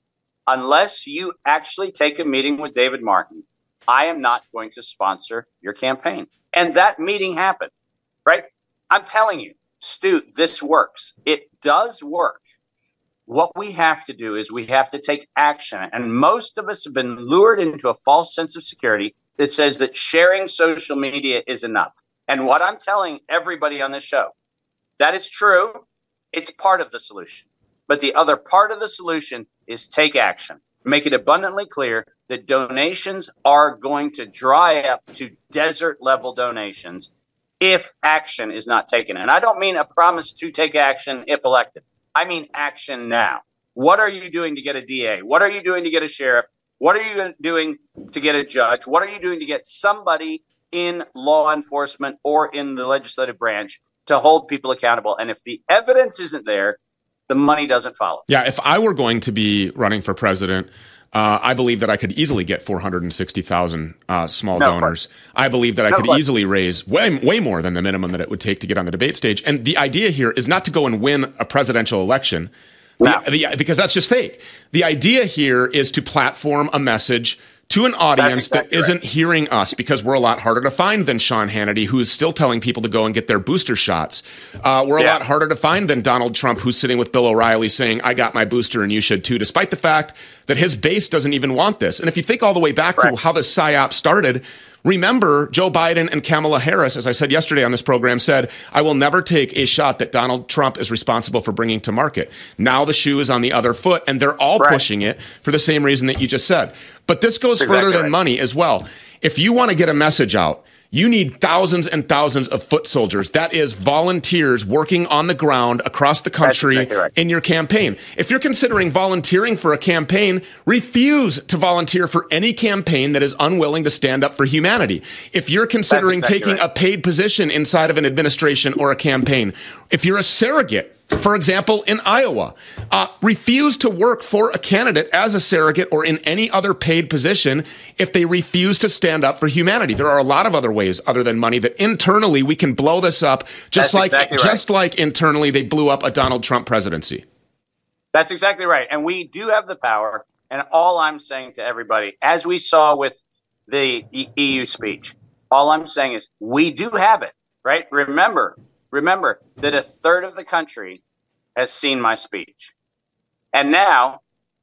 unless you actually take a meeting with David Martin, I am not going to sponsor your campaign. And that meeting happened, right? I'm telling you, Stu, this works. It does work. What we have to do is we have to take action. And most of us have been lured into a false sense of security that says that sharing social media is enough. And what I'm telling everybody on this show, that is true. It's part of the solution. But the other part of the solution is take action. Make it abundantly clear that donations are going to dry up to desert level donations if action is not taken. And I don't mean a promise to take action if elected. I mean action now. What are you doing to get a DA? What are you doing to get a sheriff? What are you doing to get a judge? What are you doing to get somebody in law enforcement or in the legislative branch to hold people accountable? And if the evidence isn't there, the money doesn't follow. Yeah, if I were going to be running for president, I believe that I could easily get 460,000 small donors. I believe that I could easily raise way more than the minimum that it would take to get on the debate stage. And the idea here is not to go and win a presidential election. Because that's just fake. The idea here is to platform a message to an audience that isn't hearing us, because we're a lot harder to find than Sean Hannity, who is still telling people to go and get their booster shots. We're a lot harder to find than Donald Trump, who's sitting with Bill O'Reilly saying, I got my booster and you should too, despite the fact that his base doesn't even want this. And if you think all the way back to how the PSYOP started, remember, Joe Biden and Kamala Harris, as I said yesterday on this program, said, I will never take a shot that Donald Trump is responsible for bringing to market. Now the shoe is on the other foot, and they're all pushing it for the same reason that you just said. But this goes further than money as well. If you want to get a message out, You need thousands and thousands of foot soldiers. That is volunteers working on the ground across the country in your campaign. If you're considering volunteering for a campaign, refuse to volunteer for any campaign that is unwilling to stand up for humanity. If you're considering taking a paid position inside of an administration or a campaign, if you're a surrogate, for example, in Iowa, refuse to work for a candidate as a surrogate or in any other paid position if they refuse to stand up for humanity. There are a lot of other ways other than money that internally we can blow this up, just like internally they blew up a Donald Trump presidency. That's exactly right. And we do have the power. And all I'm saying to everybody, as we saw with the EU speech, all I'm saying is we do have it, right? Remember that a third of the country has seen my speech. And now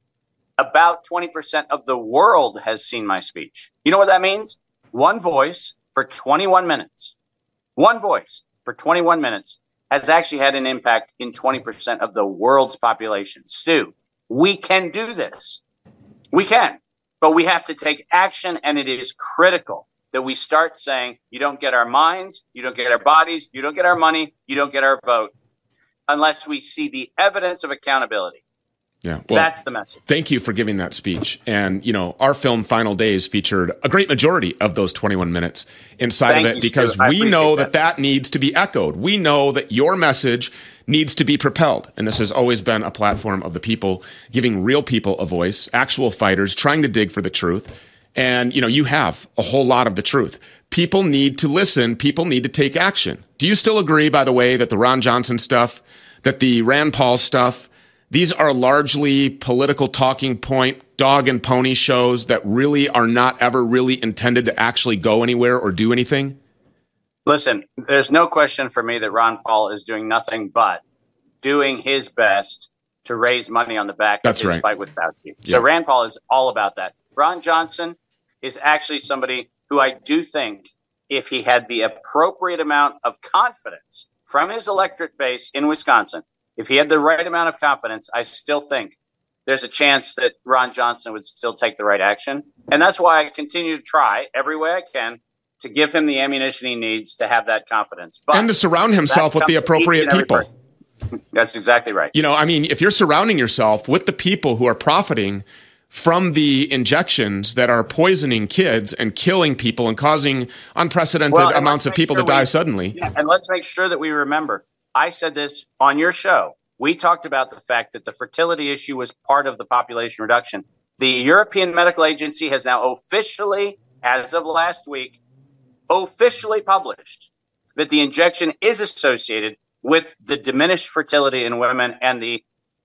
about 20% of the world has seen my speech. You know what that means? One voice for 21 minutes. One voice for 21 minutes has actually had an impact in 20% of the world's population. Stu, we can do this. We can, but we have to take action, and it is critical that we start saying, you don't get our minds, you don't get our bodies, you don't get our money, you don't get our vote, unless we see the evidence of accountability. Yeah, well, that's the message. Thank you for giving that speech. And, our film Final Days featured a great majority of those 21 minutes inside of it because we know that needs to be echoed. We know that your message needs to be propelled. And this has always been a platform of the people, giving real people a voice, actual fighters, trying to dig for the truth. And, you have a whole lot of the truth. People need to listen. People need to take action. Do you still agree, by the way, that the Ron Johnson stuff, that the Rand Paul stuff, these are largely political talking point, dog and pony shows that really are not ever really intended to actually go anywhere or do anything? Listen, there's no question for me that Ron Paul is doing nothing but doing his best to raise money on the back of his fight with Fauci. So Rand Paul is all about that. Ron Johnson is actually somebody who I do think, if he had the appropriate amount of confidence from his electorate base in Wisconsin, if he had the right amount of confidence, I still think there's a chance that Ron Johnson would still take the right action. And that's why I continue to try every way I can to give him the ammunition he needs to have that confidence. But and to surround himself with the appropriate people. That's exactly right. If you're surrounding yourself with the people who are profiting from the injections that are poisoning kids and killing people and causing unprecedented amounts of people to die suddenly. Yeah, and let's make sure that we remember, I said this on your show. We talked about the fact that the fertility issue was part of the population reduction. The European Medical Agency has now officially, as of last week, officially published that the injection is associated with the diminished fertility in women and the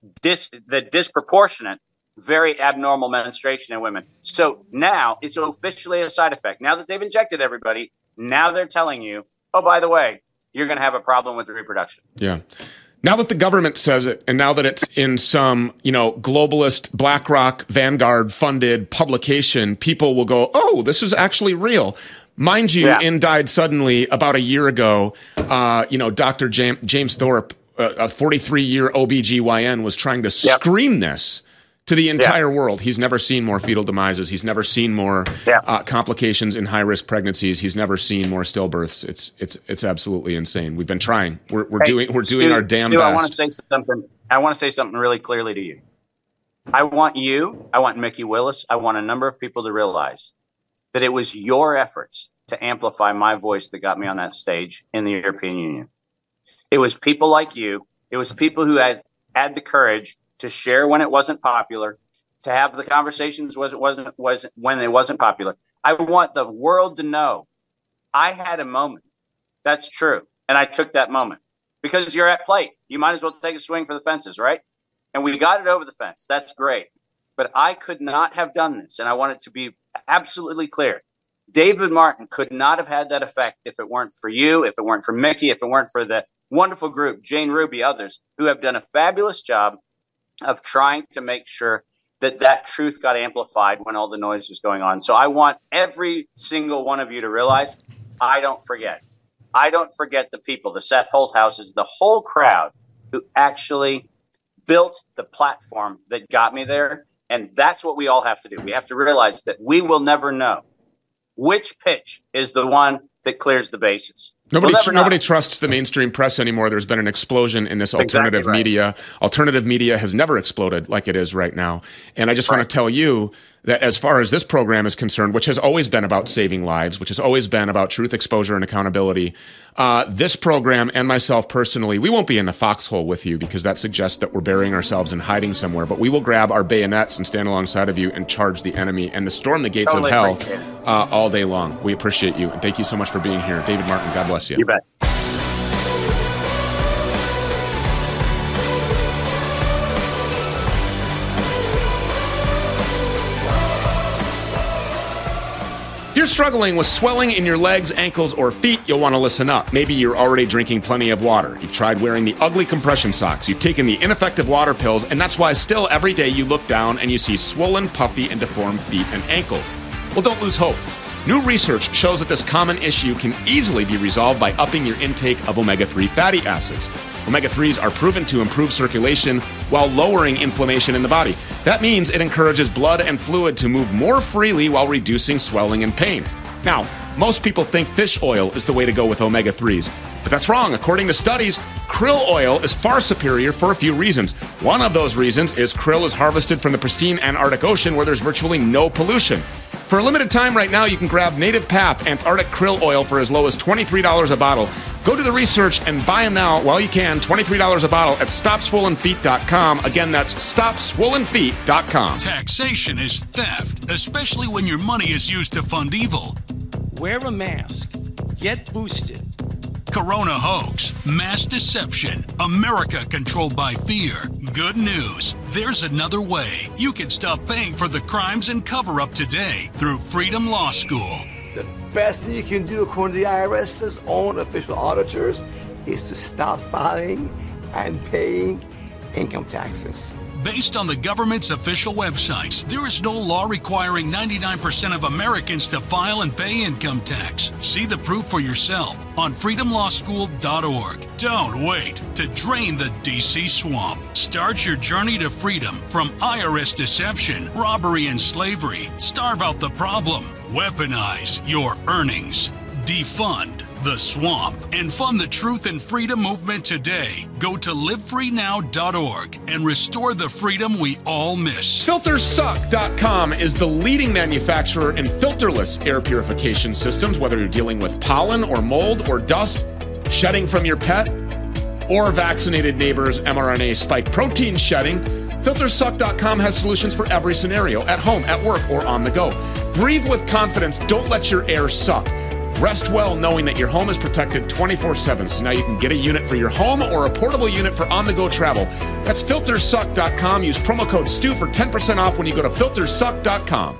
disproportionate, very abnormal menstruation in women. So now it's officially a side effect. Now that they've injected everybody, now they're telling you, oh, by the way, you're going to have a problem with reproduction. Yeah. Now that the government says it, and now that it's in some, globalist BlackRock Vanguard funded publication, people will go, oh, this is actually real. Mind you, in Died Suddenly about a year ago, Dr. James Thorpe, a 43-year OBGYN, was trying to scream this to the entire world. He's never seen more fetal demises. He's never seen more complications in high-risk pregnancies. He's never seen more stillbirths. It's absolutely insane. We've been trying. We're doing our damn best. I want to say something. I want to say something really clearly to you. I want Mickey Willis, I want a number of people to realize that it was your efforts to amplify my voice that got me on that stage in the European Union. It was people like you. It was people who had the courage to share when it wasn't popular, to have the conversations when it wasn't popular. I want the world to know I had a moment. That's true. And I took that moment because you're at plate. You might as well take a swing for the fences, right? And we got it over the fence. That's great. But I could not have done this. And I want it to be absolutely clear. David Martin could not have had that effect if it weren't for you, if it weren't for Mickey, if it weren't for the wonderful group, Jane Ruby, others who have done a fabulous job of trying to make sure that truth got amplified when all the noise was going on. So I want every single one of you to realize I don't forget. I don't forget the people, the Seth Holthouses, the whole crowd who actually built the platform that got me there. And that's what we all have to do. We have to realize that we will never know which pitch is the one that clears the bases. Nobody trusts the mainstream press anymore. There's been an explosion in this alternative media. Alternative media has never exploded like it is right now. And I just want to tell you that as far as this program is concerned, which has always been about saving lives, which has always been about truth, exposure, and accountability, this program and myself personally, we won't be in the foxhole with you because that suggests that we're burying ourselves and hiding somewhere. But we will grab our bayonets and stand alongside of you and charge the enemy and storm the gates of hell all day long. We appreciate you. And thank you so much for being here. David Martin, God bless you. You bet. If you're struggling with swelling in your legs, ankles, or feet, you'll want to listen up. Maybe you're already drinking plenty of water. You've tried wearing the ugly compression socks. You've taken the ineffective water pills, and that's why still every day you look down and you see swollen, puffy, and deformed feet and ankles. Well, don't lose hope. New research shows that this common issue can easily be resolved by upping your intake of omega-3 fatty acids. Omega-3s are proven to improve circulation while lowering inflammation in the body. That means it encourages blood and fluid to move more freely while reducing swelling and pain. Now, most people think fish oil is the way to go with omega-3s, but that's wrong. According to studies, krill oil is far superior for a few reasons. One of those reasons is krill is harvested from the pristine Antarctic Ocean where there's virtually no pollution. For a limited time right now, you can grab Native Path Antarctic Krill Oil for as low as $23 a bottle. Go to the research and buy them now while you can. $23 a bottle at StopSwollenFeet.com. Again, that's StopSwollenFeet.com. Taxation is theft, especially when your money is used to fund evil. Wear a mask. Get boosted. Corona hoax, mass deception, America controlled by fear. Good news, there's another way. You can stop paying for the crimes and cover-up today through Freedom Law School. The best thing you can do, according to the IRS's own official auditors, is to stop filing and paying income taxes. Based on the government's official websites, there is no law requiring 99% of Americans to file and pay income tax. See the proof for yourself on freedomlawschool.org. Don't wait to drain the DC swamp. Start your journey to freedom from IRS deception, robbery, and slavery. Starve out the problem. Weaponize your earnings. Defund the swamp and fund the truth and freedom movement today. Go to livefreenow.org and restore the freedom we all miss. FilterSuck.com is the leading manufacturer in filterless air purification systems, whether you're dealing with pollen or mold or dust, shedding from your pet, or vaccinated neighbors' mRNA spike protein shedding. FilterSuck.com has solutions for every scenario, at home, at work, or on the go. Breathe with confidence. Don't let your air suck. Rest well knowing that your home is protected 24/7, so now you can get a unit for your home or a portable unit for on-the-go travel. That's FilterSuck.com. Use promo code STU for 10% off when you go to FilterSuck.com.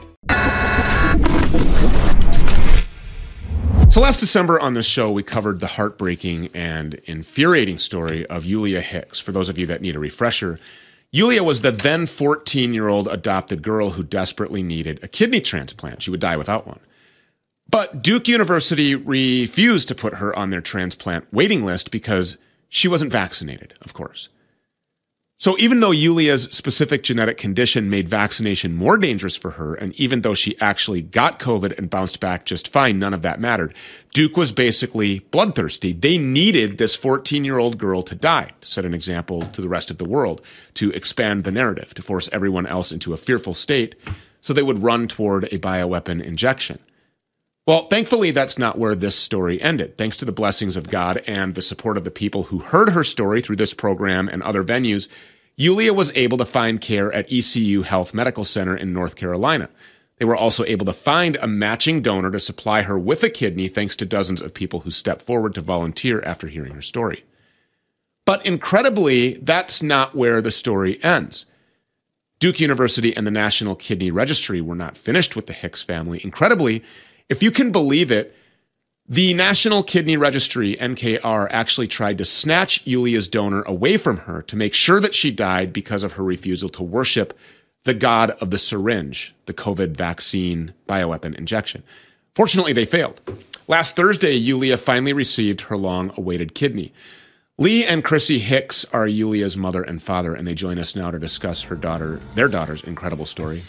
So last December on this show, we covered the heartbreaking and infuriating story of Yulia Hicks. For those of you that need a refresher, Yulia was the then 14-year-old adopted girl who desperately needed a kidney transplant. She would die without one. But Duke University refused to put her on their transplant waiting list because she wasn't vaccinated, of course. So even though Yulia's specific genetic condition made vaccination more dangerous for her, and even though she actually got COVID and bounced back just fine, none of that mattered. Duke was basically bloodthirsty. They needed this 14-year-old girl to die, to set an example to the rest of the world, to expand the narrative, to force everyone else into a fearful state so they would run toward a bioweapon injection. Well, thankfully, that's not where this story ended. Thanks to the blessings of God and the support of the people who heard her story through this program and other venues, Yulia was able to find care at ECU Health Medical Center in North Carolina. They were also able to find a matching donor to supply her with a kidney thanks to dozens of people who stepped forward to volunteer after hearing her story. But incredibly, that's not where the story ends. Duke University and the National Kidney Registry were not finished with the Hicks family. Incredibly, if you can believe it, the National Kidney Registry, NKR, actually tried to snatch Yulia's donor away from her to make sure that she died because of her refusal to worship the god of the syringe, the COVID vaccine bioweapon injection. Fortunately, they failed. Last Thursday, Yulia finally received her long-awaited kidney. Lee and Chrissy Hicks are Yulia's mother and father, and they join us now to discuss their daughter's incredible story.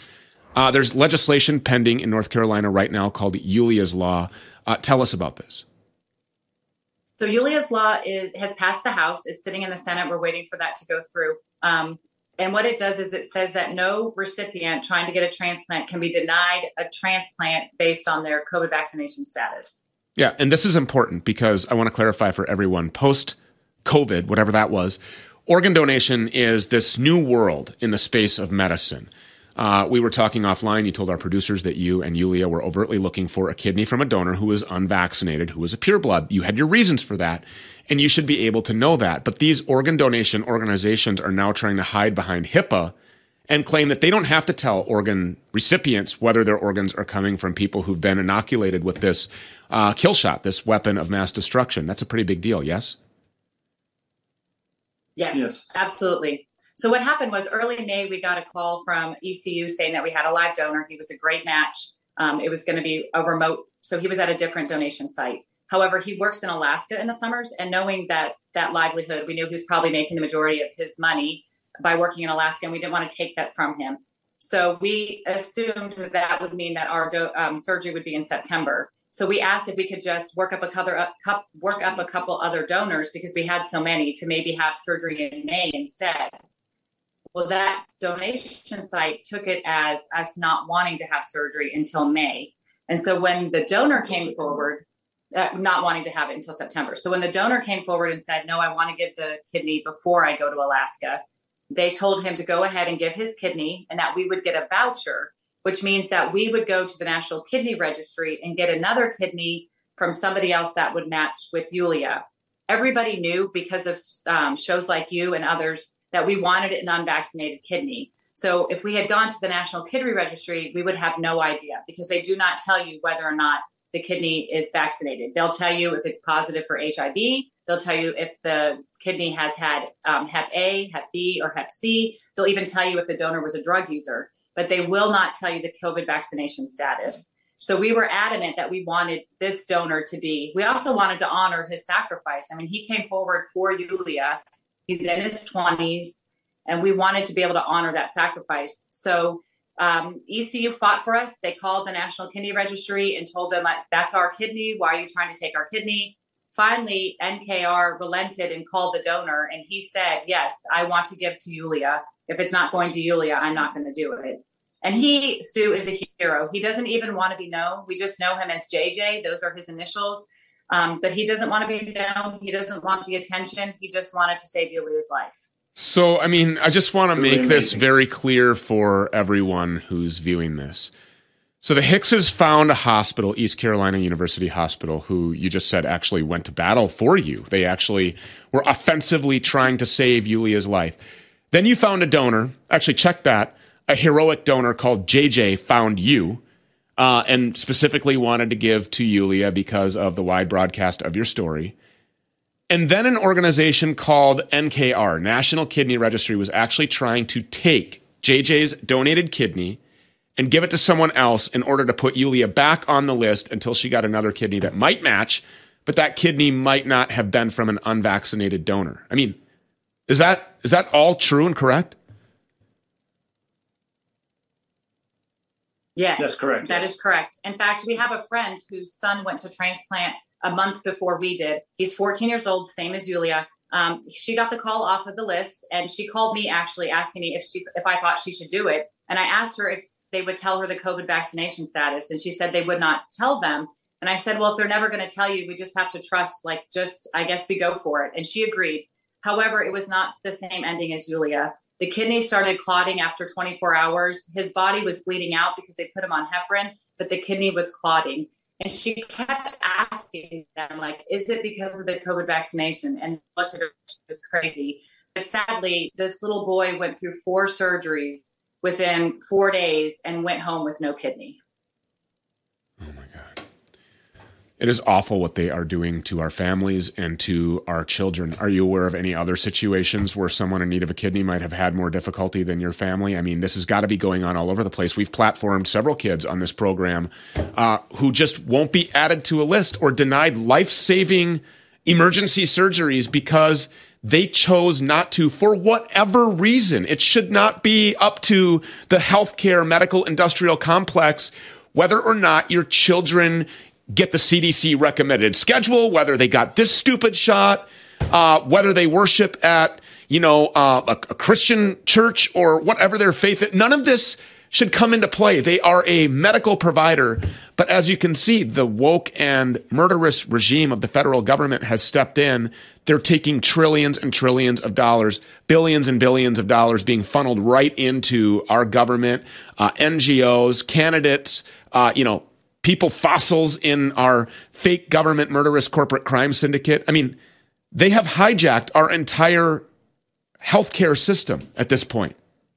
There's legislation pending in North Carolina right now called Yulia's Law. Tell us about this. So Yulia's Law has passed the House. It's sitting in the Senate. We're waiting for that to go through. And what it does is it says that no recipient trying to get a transplant can be denied a transplant based on their COVID vaccination status. Yeah, and this is important because I want to clarify for everyone, post-COVID, whatever that was, organ donation is this new world in the space of medicine. We were talking offline. You told our producers that you and Yulia were overtly looking for a kidney from a donor who was unvaccinated, who was a pureblood. You had your reasons for that, and you should be able to know that. But these organ donation organizations are now trying to hide behind HIPAA and claim that they don't have to tell organ recipients whether their organs are coming from people who've been inoculated with this kill shot, this weapon of mass destruction. That's a pretty big deal, yes? Yes, absolutely. So what happened was early May, we got a call from ECU saying that we had a live donor. He was a great match. It was going to be a remote. So he was at a different donation site. However, he works in Alaska in the summers, and knowing that livelihood, we knew he was probably making the majority of his money by working in Alaska, and we didn't want to take that from him. So we assumed that would mean that our surgery would be in September. So we asked if we could just work up a couple other donors, because we had so many, to maybe have surgery in May instead. Well, that donation site took it as us not wanting to have surgery until May. And so when the donor came forward, not wanting to have it until September. So when the donor came forward and said, no, I want to give the kidney before I go to Alaska, they told him to go ahead and give his kidney and that we would get a voucher, which means that we would go to the National Kidney Registry and get another kidney from somebody else that would match with Yulia. Everybody knew, because of shows like you and others, that we wanted an unvaccinated kidney. So if we had gone to the National Kidney Registry, we would have no idea, because they do not tell you whether or not the kidney is vaccinated. They'll tell you if it's positive for HIV. They'll tell you if the kidney has had Hep A, Hep B, or Hep C. They'll even tell you if the donor was a drug user, but they will not tell you the COVID vaccination status. So we were adamant that we wanted this donor to be, we also wanted to honor his sacrifice. I mean, he came forward for Yulia. He's in his 20s, and we wanted to be able to honor that sacrifice. So ECU fought for us. They called the National Kidney Registry and told them, that's our kidney. Why are you trying to take our kidney? Finally, NKR relented and called the donor, and he said, yes, I want to give to Yulia. If it's not going to Yulia, I'm not going to do it. And he, Stu, is a hero. He doesn't even want to be known. We just know him as JJ. Those are his initials. But he doesn't want to be known. He doesn't want the attention. He just wanted to save Yulia's life. So, I mean, I just want to make this very clear for everyone who's viewing this. So the Hickses found a hospital, East Carolina University Hospital, who you just said actually went to battle for you. They actually were offensively trying to save Yulia's life. Then you found a donor. Actually, check that. A heroic donor called JJ found you and specifically wanted to give to Yulia because of the wide broadcast of your story. And then an organization called NKR, National Kidney Registry, was actually trying to take JJ's donated kidney and give it to someone else in order to put Yulia back on the list until she got another kidney that might match, but that kidney might not have been from an unvaccinated donor. I mean, is that all true and correct? Yes, that's correct. That is correct. In fact, we have a friend whose son went to transplant a month before we did. He's 14 years old, same as Yulia. She got the call off of the list, and she called me actually asking me if I thought she should do it. And I asked her if they would tell her the COVID vaccination status, and she said they would not tell them. And I said, well, if they're never going to tell you, we just have to trust, I guess we go for it. And she agreed. However, it was not the same ending as Yulia. The kidney started clotting after 24 hours. His body was bleeding out because they put him on heparin, but the kidney was clotting. And she kept asking them, is it because of the COVID vaccination? And looked at her, she was crazy. But sadly, this little boy went through 4 surgeries within 4 days and went home with no kidney. Oh my God. It is awful what they are doing to our families and to our children. Are you aware of any other situations where someone in need of a kidney might have had more difficulty than your family? I mean, this has got to be going on all over the place. We've platformed several kids on this program who just won't be added to a list or denied life-saving emergency surgeries because They chose not to for whatever reason. It should not be up to the healthcare medical industrial complex whether or not your children get the CDC recommended schedule, whether they got this stupid shot, whether they worship at, a Christian church or whatever their faith. None of this should come into play. They are a medical provider. But as you can see, the woke and murderous regime of the federal government has stepped in. They're taking trillions and trillions of dollars, billions and billions of dollars being funneled right into our government, NGOs, candidates, people, fossils in our fake government murderous corporate crime syndicate. I mean, they have hijacked our entire healthcare system at this point.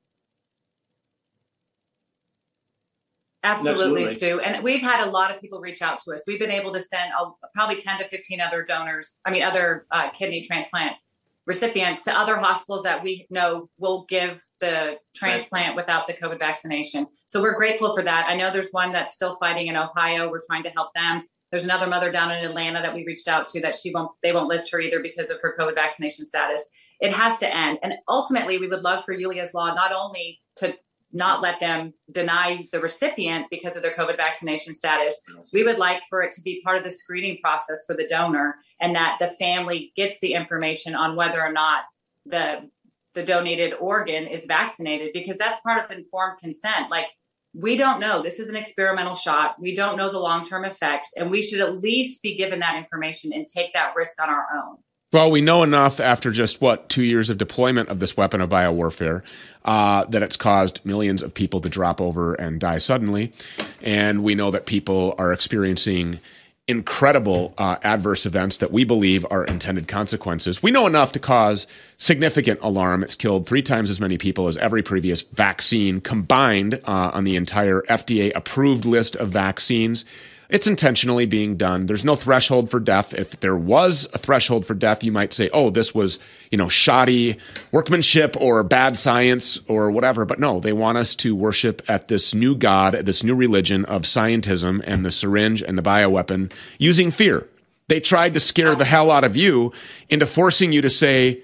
Absolutely, Stu. And we've had a lot of people reach out to us. We've been able to send probably 10 to 15 other other kidney transplant recipients to other hospitals that we know will give the transplant without the COVID vaccination. So we're grateful for that. I know there's one that's still fighting in Ohio. We're trying to help them. There's another mother down in Atlanta that we reached out to that they won't list her either because of her COVID vaccination status. It has to end. And ultimately, we would love for Yulia's Law not only to not let them deny the recipient because of their COVID vaccination status. We would like for it to be part of the screening process for the donor, and that the family gets the information on whether or not the donated organ is vaccinated, because that's part of informed consent. Like, we don't know. This is an experimental shot. We don't know the long-term effects, and we should at least be given that information and take that risk on our own. Well, we know enough after just, 2 years of deployment of this weapon of biowarfare that it's caused millions of people to drop over and die suddenly. And we know that people are experiencing incredible adverse events that we believe are intended consequences. We know enough to cause significant alarm. It's killed 3 times as many people as every previous vaccine combined on the entire FDA-approved list of vaccines. It's intentionally being done. There's no threshold for death. If there was a threshold for death, you might say, oh, this was, shoddy workmanship or bad science or whatever. But no, they want us to worship at this new God, this new religion of scientism and the syringe and the bioweapon using fear. They tried to scare the hell out of you into forcing you to say,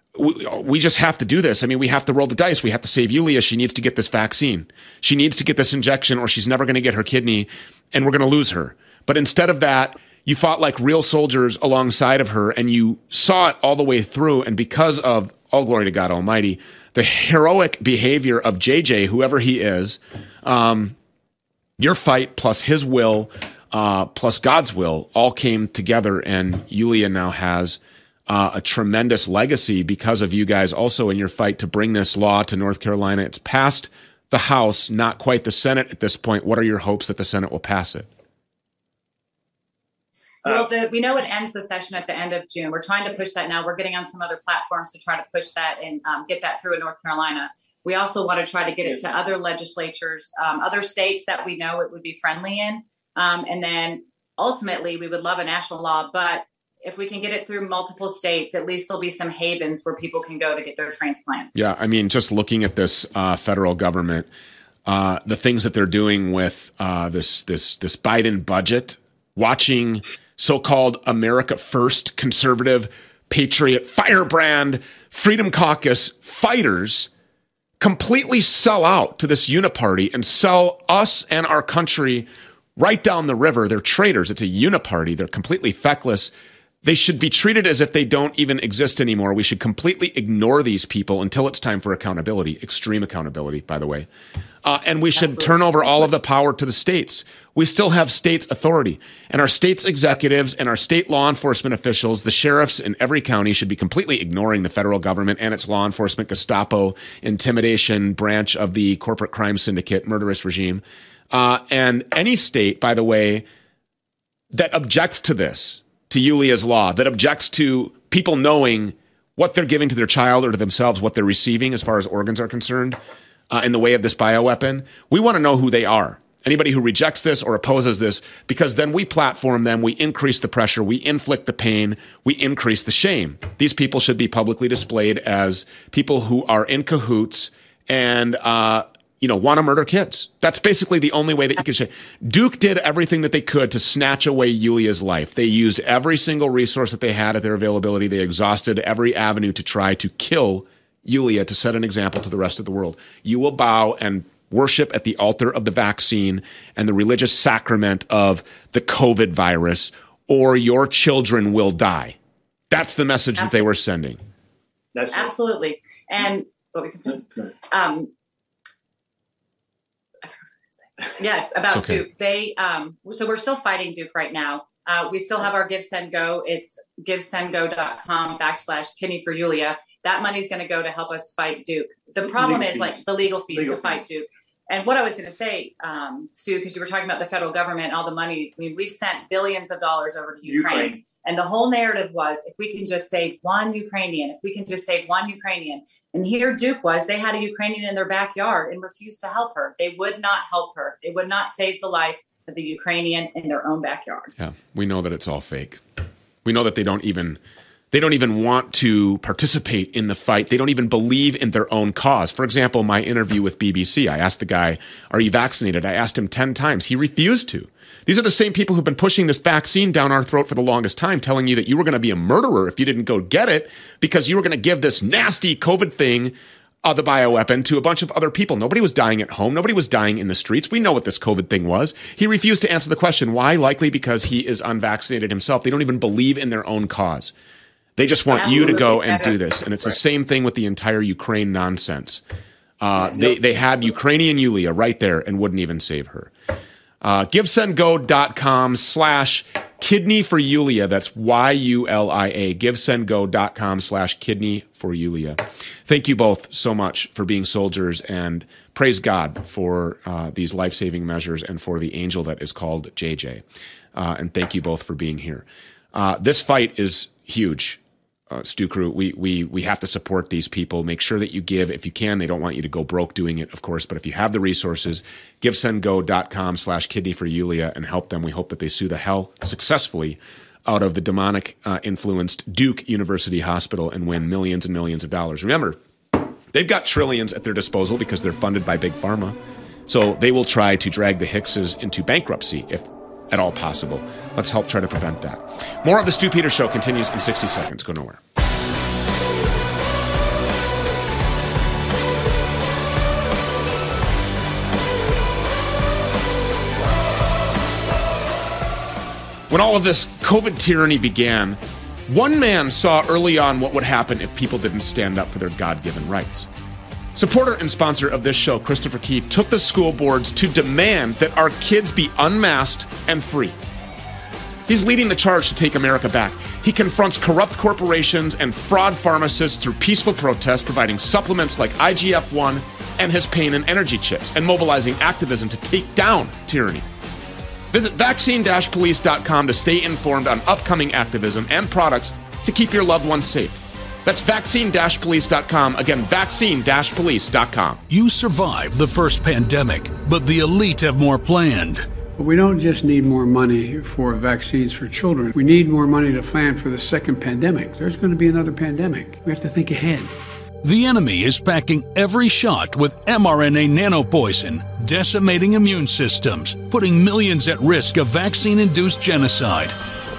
we just have to do this. I mean, we have to roll the dice. We have to save Yulia. She needs to get this vaccine. She needs to get this injection or she's never going to get her kidney and we're going to lose her. But instead of that, you fought like real soldiers alongside of her and you saw it all the way through. And because of, all glory to God Almighty, the heroic behavior of JJ, whoever he is, your fight plus his will, plus God's will all came together. And Yulia now has a tremendous legacy because of you guys also in your fight to bring this law to North Carolina. It's passed the House, not quite the Senate at this point. What are your hopes that the Senate will pass it? Well, we know it ends the session at the end of June. We're trying to push that now. We're getting on some other platforms to try to push that and get that through in North Carolina. We also want to try to get it to other legislatures, other states that we know it would be friendly in. And then ultimately, we would love a national law, but if we can get it through multiple states, at least there'll be some havens where people can go to get their transplants. Yeah, I mean, just looking at this federal government, the things that they're doing with this Biden budget, watching so-called America First, conservative, patriot, firebrand, Freedom Caucus fighters completely sell out to this uniparty and sell us and our country right down the river. They're traitors. It's a uniparty. They're completely feckless. They should be treated as if they don't even exist anymore. We should completely ignore these people until it's time for accountability, extreme accountability, by the way. And we should turn over all of the power to the states. We still have states' authority. And our states' executives and our state law enforcement officials, the sheriffs in every county, should be completely ignoring the federal government and its law enforcement, Gestapo, intimidation branch of the corporate crime syndicate, murderous regime. And any state, by the way, that objects to this, to Yulia's Law, that objects to people knowing what they're giving to their child or to themselves, what they're receiving as far as organs are concerned in the way of this bioweapon, we want to know who they are. Anybody who rejects this or opposes this, because then we platform them, we increase the pressure, we inflict the pain, we increase the shame. These people should be publicly displayed as people who are in cahoots and want to murder kids. That's basically the only way that you can say. Duke did everything that they could to snatch away Yulia's life. They used every single resource that they had at their availability. They exhausted every avenue to try to kill Yulia, to set an example to the rest of the world. You will bow and worship at the altar of the vaccine and the religious sacrament of the COVID virus, or your children will die. That's the message that they were sending. That's absolutely. And what we can say. Yes, about Duke. They so we're still fighting Duke right now. We still have our Give Send Go. It's givesendgo.com/Kidney for Yulia. That money's going to go to help us fight Duke. The problem is like the legal fees to fight Duke. And what I was going to say, Stu, because you were talking about the federal government and all the money. I mean, we sent billions of dollars over to Ukraine. And the whole narrative was, if we can just save one Ukrainian, And here Duke was, they had a Ukrainian in their backyard and refused to help her. They would not help her. They would not save the life of the Ukrainian in their own backyard. Yeah, we know that it's all fake. We know that they don't even want to participate in the fight. They don't even believe in their own cause. For example, my interview with BBC, I asked the guy, are you vaccinated? I asked him 10 times. He refused to. These are the same people who've been pushing this vaccine down our throat for the longest time, telling you that you were going to be a murderer if you didn't go get it because you were going to give this nasty COVID thing, the bioweapon, to a bunch of other people. Nobody was dying at home. Nobody was dying in the streets. We know what this COVID thing was. He refused to answer the question. Why? Likely because he is unvaccinated himself. They don't even believe in their own cause. They just want you to go and do this. And it's the same thing with the entire Ukraine nonsense. They had Ukrainian Yulia right there and wouldn't even save her. GiveSendGo.com/Kidney for Yulia. That's YULIA. GiveSendGo.com/Kidney for Yulia. Thank you both so much for being soldiers, and praise God for these life-saving measures and for the angel that is called JJ. And thank you both for being here. This fight is huge. Stu Crew, we have to support these people. Make sure that you give if you can. They don't want you to go broke doing it, of course, but if you have the resources, GiveSendGo.com/Kidney for Yulia and help them. We hope that they sue the hell successfully out of the demonic influenced Duke University Hospital and win millions and millions of dollars. Remember, they've got trillions at their disposal because they're funded by Big Pharma. So they will try to drag the Hickses into bankruptcy if at all possible. Let's help try to prevent that. More of the Stu Peters Show continues in 60 seconds. Go nowhere. When all of this COVID tyranny began, one man saw early on what would happen if people didn't stand up for their God-given rights. Supporter and sponsor of this show, Christopher Keith, took the school boards to demand that our kids be unmasked and free. He's leading the charge to take America back. He confronts corrupt corporations and fraud pharmacists through peaceful protest, providing supplements like IGF-1 and his pain and energy chips, and mobilizing activism to take down tyranny. Visit vaccine-police.com to stay informed on upcoming activism and products to keep your loved ones safe. That's vaccine-police.com. Again, vaccine-police.com. You survived the first pandemic, but the elite have more planned. But we don't just need more money for vaccines for children. We need more money to plan for the second pandemic. There's going to be another pandemic. We have to think ahead. The enemy is packing every shot with mRNA nanopoison, decimating immune systems, putting millions at risk of vaccine-induced genocide.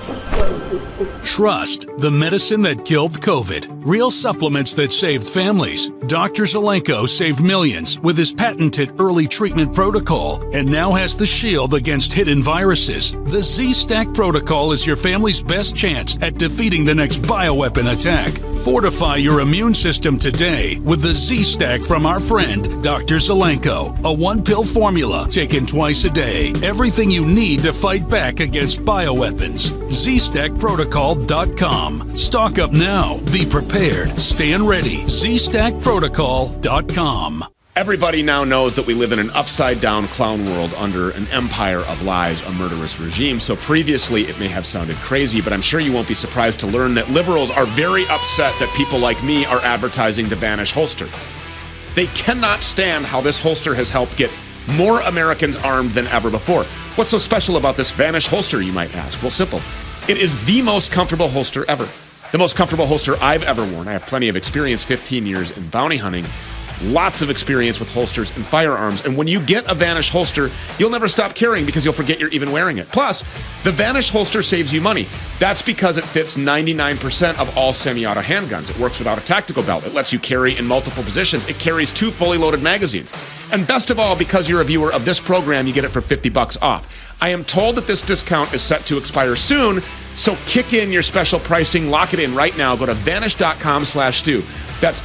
Trust the medicine that killed COVID. Real supplements that saved families. Dr. Zelenko saved millions with his patented early treatment protocol and now has the shield against hidden viruses. The Z-Stack protocol is your family's best chance at defeating the next bioweapon attack. Fortify your immune system today with the Z-Stack from our friend, Dr. Zelenko. A one-pill formula taken twice a day. Everything you need to fight back against bioweapons. ZStackProtocol.com. Stock up now. Be prepared. Stand ready. ZStackProtocol.com. Everybody now knows that we live in an upside-down clown world under an empire of lies, a murderous regime. So previously, it may have sounded crazy, but I'm sure you won't be surprised to learn that liberals are very upset that people like me are advertising the Vanish holster. They cannot stand how this holster has helped get more Americans armed than ever before. What's so special about this Vanish holster, you might ask? Well, simple. It is the most comfortable holster ever. The most comfortable holster I've ever worn. I have plenty of experience, 15 years in bounty hunting. lots of experience with holsters and firearms. And when you get a Vanish holster, you'll never stop carrying because you'll forget you're even wearing it. Plus, the Vanish holster saves you money. That's because it fits 99% of all semi-auto handguns. It works without a tactical belt. It lets you carry in multiple positions. It carries 2 fully loaded magazines. And best of all, because you're a viewer of this program, you get it for $50 off. I am told that this discount is set to expire soon, so kick in your special pricing, lock it in right now. Go to vanish.com/Stu. That's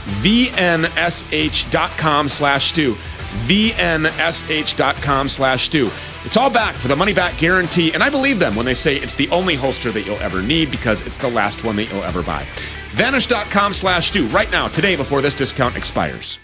vnsh.com/Stu. vnsh.com/Stu. It's all back for the money back guarantee, and I believe them when they say it's the only holster that you'll ever need because it's the last one that you'll ever buy. Vanish.com/Stu right now, today, before this discount expires.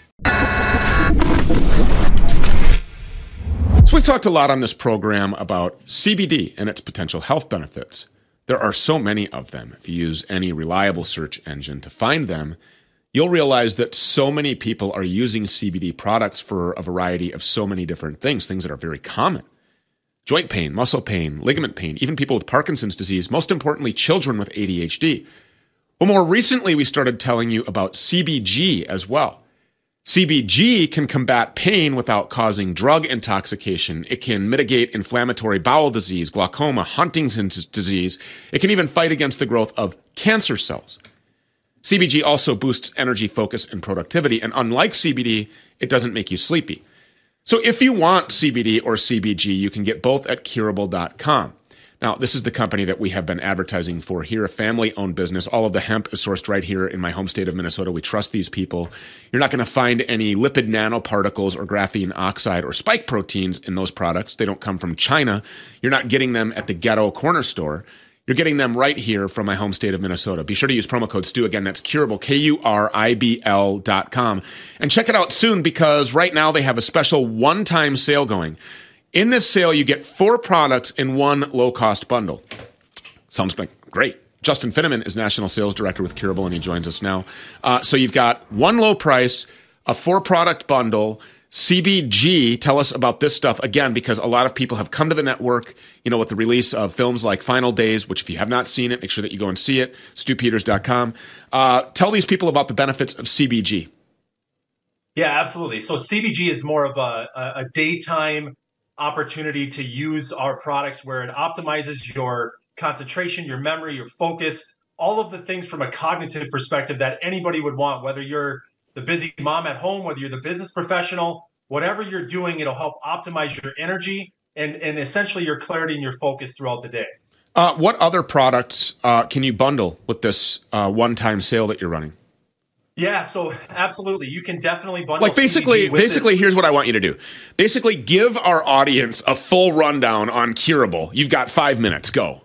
So we've talked a lot on this program about CBD and its potential health benefits. There are so many of them. If you use any reliable search engine to find them, you'll realize that so many people are using CBD products for a variety of so many different things that are very common. Joint pain, muscle pain, ligament pain, even people with Parkinson's disease, most importantly, children with ADHD. Well, more recently, we started telling you about CBG as well. CBG can combat pain without causing drug intoxication. It can mitigate inflammatory bowel disease, glaucoma, Huntington's disease. It can even fight against the growth of cancer cells. CBG also boosts energy, focus, and productivity. And unlike CBD, it doesn't make you sleepy. So if you want CBD or CBG, you can get both at Curable.com. Now, this is the company that we have been advertising for here, a family-owned business. All of the hemp is sourced right here in my home state of Minnesota. We trust these people. You're not going to find any lipid nanoparticles or graphene oxide or spike proteins in those products. They don't come from China. You're not getting them at the ghetto corner store. You're getting them right here from my home state of Minnesota. Be sure to use promo code STU. Again, that's Curable, Kuribl.com. And check it out soon because right now they have a special one-time sale going. In this sale, you get 4 products in one low-cost bundle. Sounds like great. Justin Finneman is National Sales Director with Curable, and he joins us now. So you've got one low price, a 4-product bundle, CBG. Tell us about this stuff, again, because a lot of people have come to the network, with the release of films like Final Days, which if you have not seen it, make sure that you go and see it, StuPeters.com. Tell these people about the benefits of CBG. Yeah, absolutely. So CBG is more of a daytime opportunity to use our products where it optimizes your concentration, your memory, your focus, all of the things from a cognitive perspective that anybody would want, whether you're the busy mom at home, whether you're the business professional, whatever you're doing, it'll help optimize your energy and essentially your clarity and your focus throughout the day. What other products can you bundle with this one-time sale that you're running? Yeah, so absolutely. You can definitely bundle. Like basically, here's what I want you to do. Basically, give our audience a full rundown on Curable. You've got 5 minutes. Go.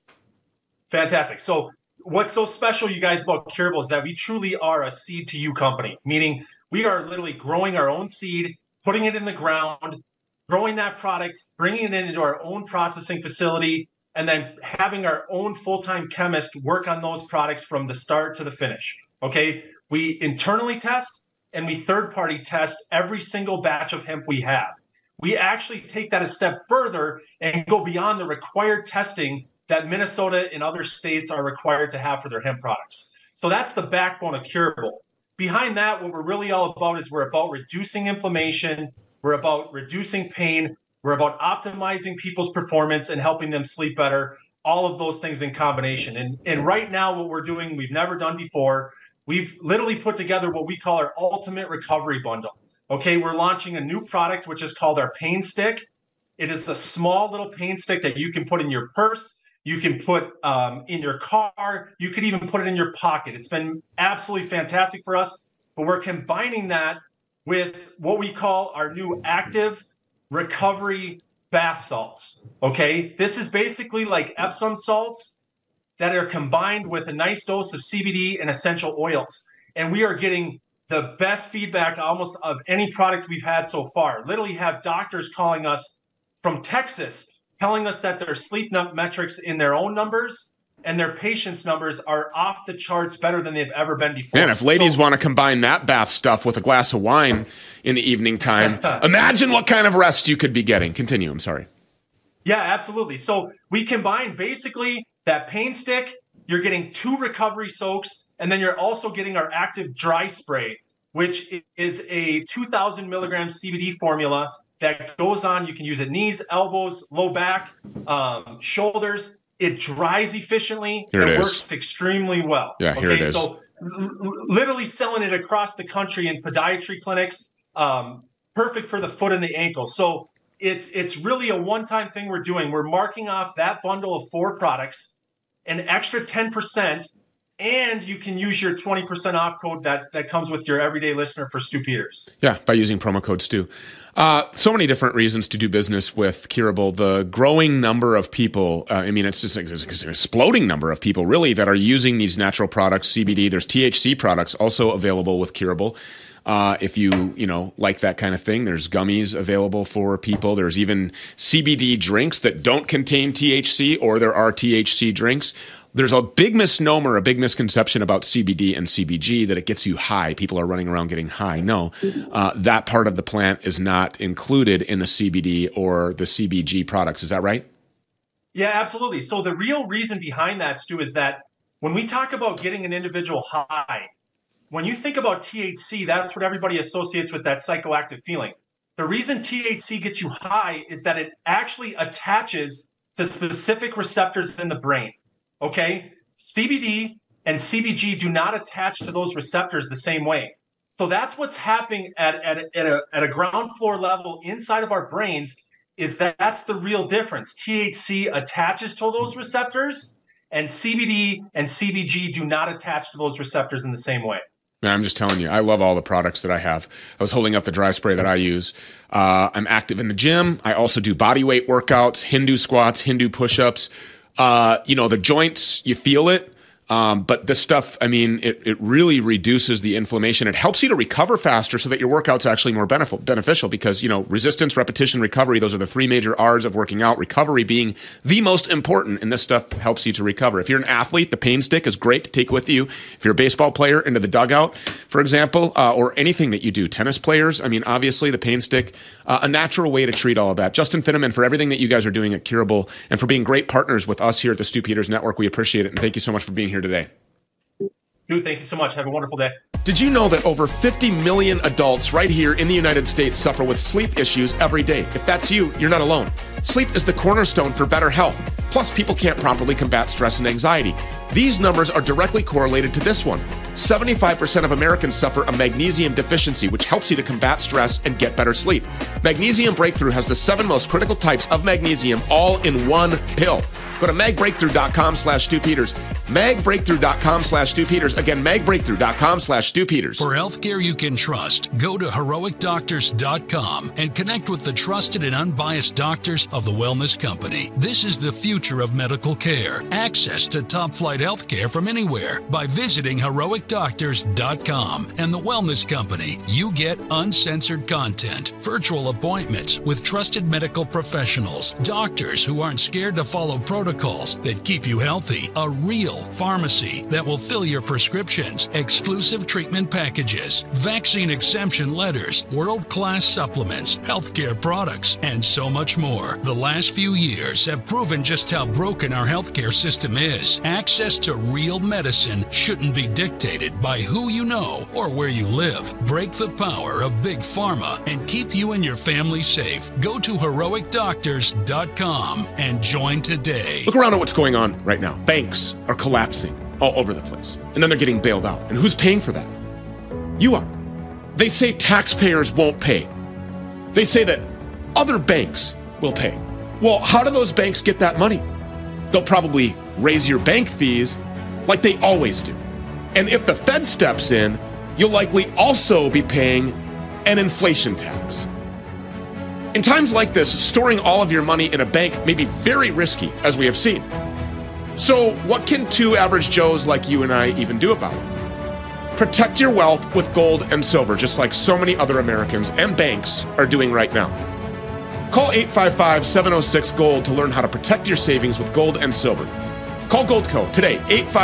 Fantastic. So what's so special, you guys, about Curable is that we truly are a seed to you company, meaning we are literally growing our own seed, putting it in the ground, growing that product, bringing it into our own processing facility, and then having our own full-time chemist work on those products from the start to the finish. Okay. We internally test and we third-party test every single batch of hemp we have. We actually take that a step further and go beyond the required testing that Minnesota and other states are required to have for their hemp products. So that's the backbone of Curable. Behind that, what we're really all about is we're about reducing inflammation, we're about reducing pain, we're about optimizing people's performance and helping them sleep better, all of those things in combination. And right now, what we're doing, we've never done before, we've literally put together what we call our ultimate recovery bundle. Okay, we're launching a new product, which is called our Pain Stick. It is a small little pain stick that you can put in your purse, you can put in your car, you could even put it in your pocket. It's been absolutely fantastic for us, but we're combining that with what we call our new active recovery bath salts. Okay, this is basically like Epsom salts that are combined with a nice dose of CBD and essential oils. And we are getting the best feedback almost of any product we've had so far. Literally have doctors calling us from Texas, telling us that their sleep metrics in their own numbers and their patients' numbers are off the charts better than they've ever been before. Man, if ladies want to combine that bath stuff with a glass of wine in the evening time, imagine what kind of rest you could be getting. Continue, I'm sorry. Yeah, absolutely. So we combine basically that pain stick, you're getting 2 recovery soaks, and then you're also getting our active dry spray. which is a 2,000 milligram CBD formula that goes on. You can use it knees, elbows, low back, shoulders. It dries efficiently. It works extremely well. Yeah, here it is. So literally selling it across the country in podiatry clinics. Perfect for the foot and the ankle. So it's really a one-time thing we're doing. We're marking off that bundle of 4 products, an extra 10%, and you can use your 20% off code that comes with your everyday listener for Stu Peters. Yeah, by using promo code Stu. So many different reasons to do business with Curable. The growing number of people, it's just an exploding number of people really that are using these natural products, CBD. There's THC products also available with Curable. If you like that kind of thing, there's gummies available for people. There's even CBD drinks that don't contain THC, or there are THC drinks. There's a big misnomer, a big misconception about CBD and CBG, that it gets you high. People are running around getting high. No, that part of the plant is not included in the CBD or the CBG products. Is that right? Yeah, absolutely. So the real reason behind that, Stu, is that when we talk about getting an individual high, when you think about THC, that's what everybody associates with that psychoactive feeling. The reason THC gets you high is that it actually attaches to specific receptors in the brain. Okay? CBD and CBG do not attach to those receptors the same way. So that's what's happening at a ground floor level inside of our brains, is that's the real difference. THC attaches to those receptors, and CBD and CBG do not attach to those receptors in the same way. Man, I'm just telling you, I love all the products that I have. I was holding up the dry spray that I use. I'm active in the gym. I also do body weight workouts, Hindu squats, Hindu push-ups. The joints, you feel it. But this stuff, it really reduces the inflammation. It helps you to recover faster so that your workout's actually more beneficial because, resistance, repetition, recovery, those are the 3 major R's of working out, recovery being the most important. And this stuff helps you to recover. If you're an athlete, the pain stick is great to take with you. If you're a baseball player, into the dugout, for example, or anything that you do, tennis players, obviously the pain stick, a natural way to treat all of that. Justin Finneman, for everything that you guys are doing at Curable and for being great partners with us here at the Stu Peters Network, we appreciate it. And thank you so much for being here today. Dude, thank you so much. Have a wonderful day. Did you know that over 50 million adults right here in the United States suffer with sleep issues every day? If that's you, you're not alone. Sleep is the cornerstone for better health. Plus, people can't properly combat stress and anxiety. These numbers are directly correlated to this one. 75% of Americans suffer a magnesium deficiency, which helps you to combat stress and get better sleep. Magnesium Breakthrough has the 7 most critical types of magnesium all in one pill. Go to magbreakthrough.com/StuPeters. magbreakthrough.com/StuPeters. Again, magbreakthrough.com/StuPeters. For healthcare you can trust, go to HeroicDoctors.com and connect with the trusted and unbiased doctors of the Wellness Company. This is the future of medical care. Access to top-flight healthcare from anywhere by visiting HeroicDoctors.com. And the Wellness Company, you get uncensored content, virtual appointments with trusted medical professionals, doctors who aren't scared to follow protocols that keep you healthy, a real pharmacy that will fill your prescriptions, exclusive treatment packages, vaccine exemption letters, world-class supplements, healthcare products, and so much more. The last few years have proven just how broken our healthcare system is. Access to real medicine shouldn't be dictated by who you know or where you live. Break the power of big pharma and keep you and your family safe. Go to HeroicDoctors.com and join today. Look around at what's going on right now. Banks are collapsing all over the place. And then they're getting bailed out. And who's paying for that? You are. They say taxpayers won't pay. They say that other banks will pay. Well, how do those banks get that money? They'll probably raise your bank fees like they always do. And if the Fed steps in, you'll likely also be paying an inflation tax. In times like this, storing all of your money in a bank may be very risky, as we have seen. So what can 2 average Joes like you and I even do about it? Protect your wealth with gold and silver, just like so many other Americans and banks are doing right now. Call 855-706-GOLD to learn how to protect your savings with gold and silver. Call Goldco today,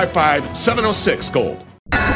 855-706-GOLD.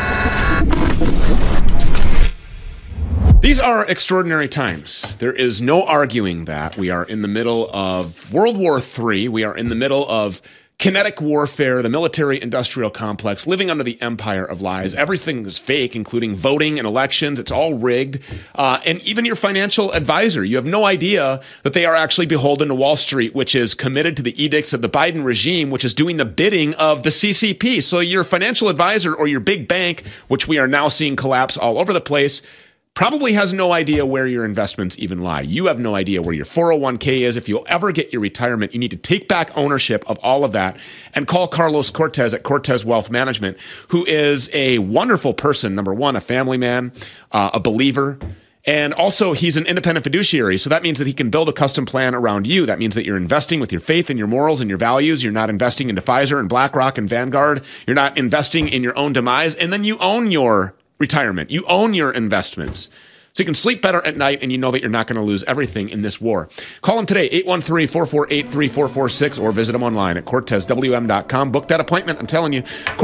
These are extraordinary times. There is no arguing that. We are in the middle of World War III. We are in the middle of kinetic warfare, the military-industrial complex, living under the empire of lies. Everything is fake, including voting and elections. It's all rigged. And even your financial advisor, you have no idea that they are actually beholden to Wall Street, which is committed to the edicts of the Biden regime, which is doing the bidding of the CCP. So your financial advisor or your big bank, which we are now seeing collapse all over the place, probably has no idea where your investments even lie. You have no idea where your 401k is. If you'll ever get your retirement, you need to take back ownership of all of that and call Carlos Cortez at Cortez Wealth Management, who is a wonderful person. Number one, a family man, a believer. And also, he's an independent fiduciary. So that means that he can build a custom plan around you. That means that you're investing with your faith and your morals and your values. You're not investing into Pfizer and BlackRock and Vanguard. You're not investing in your own demise. And then you own your retirement. You own your investments. So you can sleep better at night and you know that you're not going to lose everything in this war. Call him today, 813-448-3446, or visit him online at CortezWM.com. Book that appointment. I'm telling you,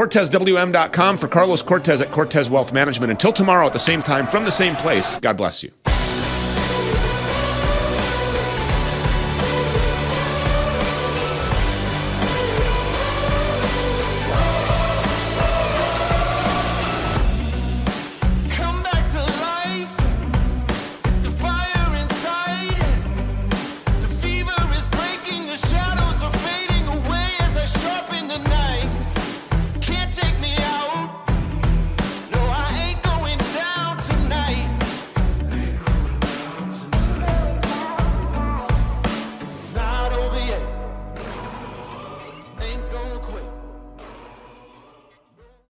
CortezWM.com for Carlos Cortez at Cortez Wealth Management. Until tomorrow at the same time, from the same place, God bless you.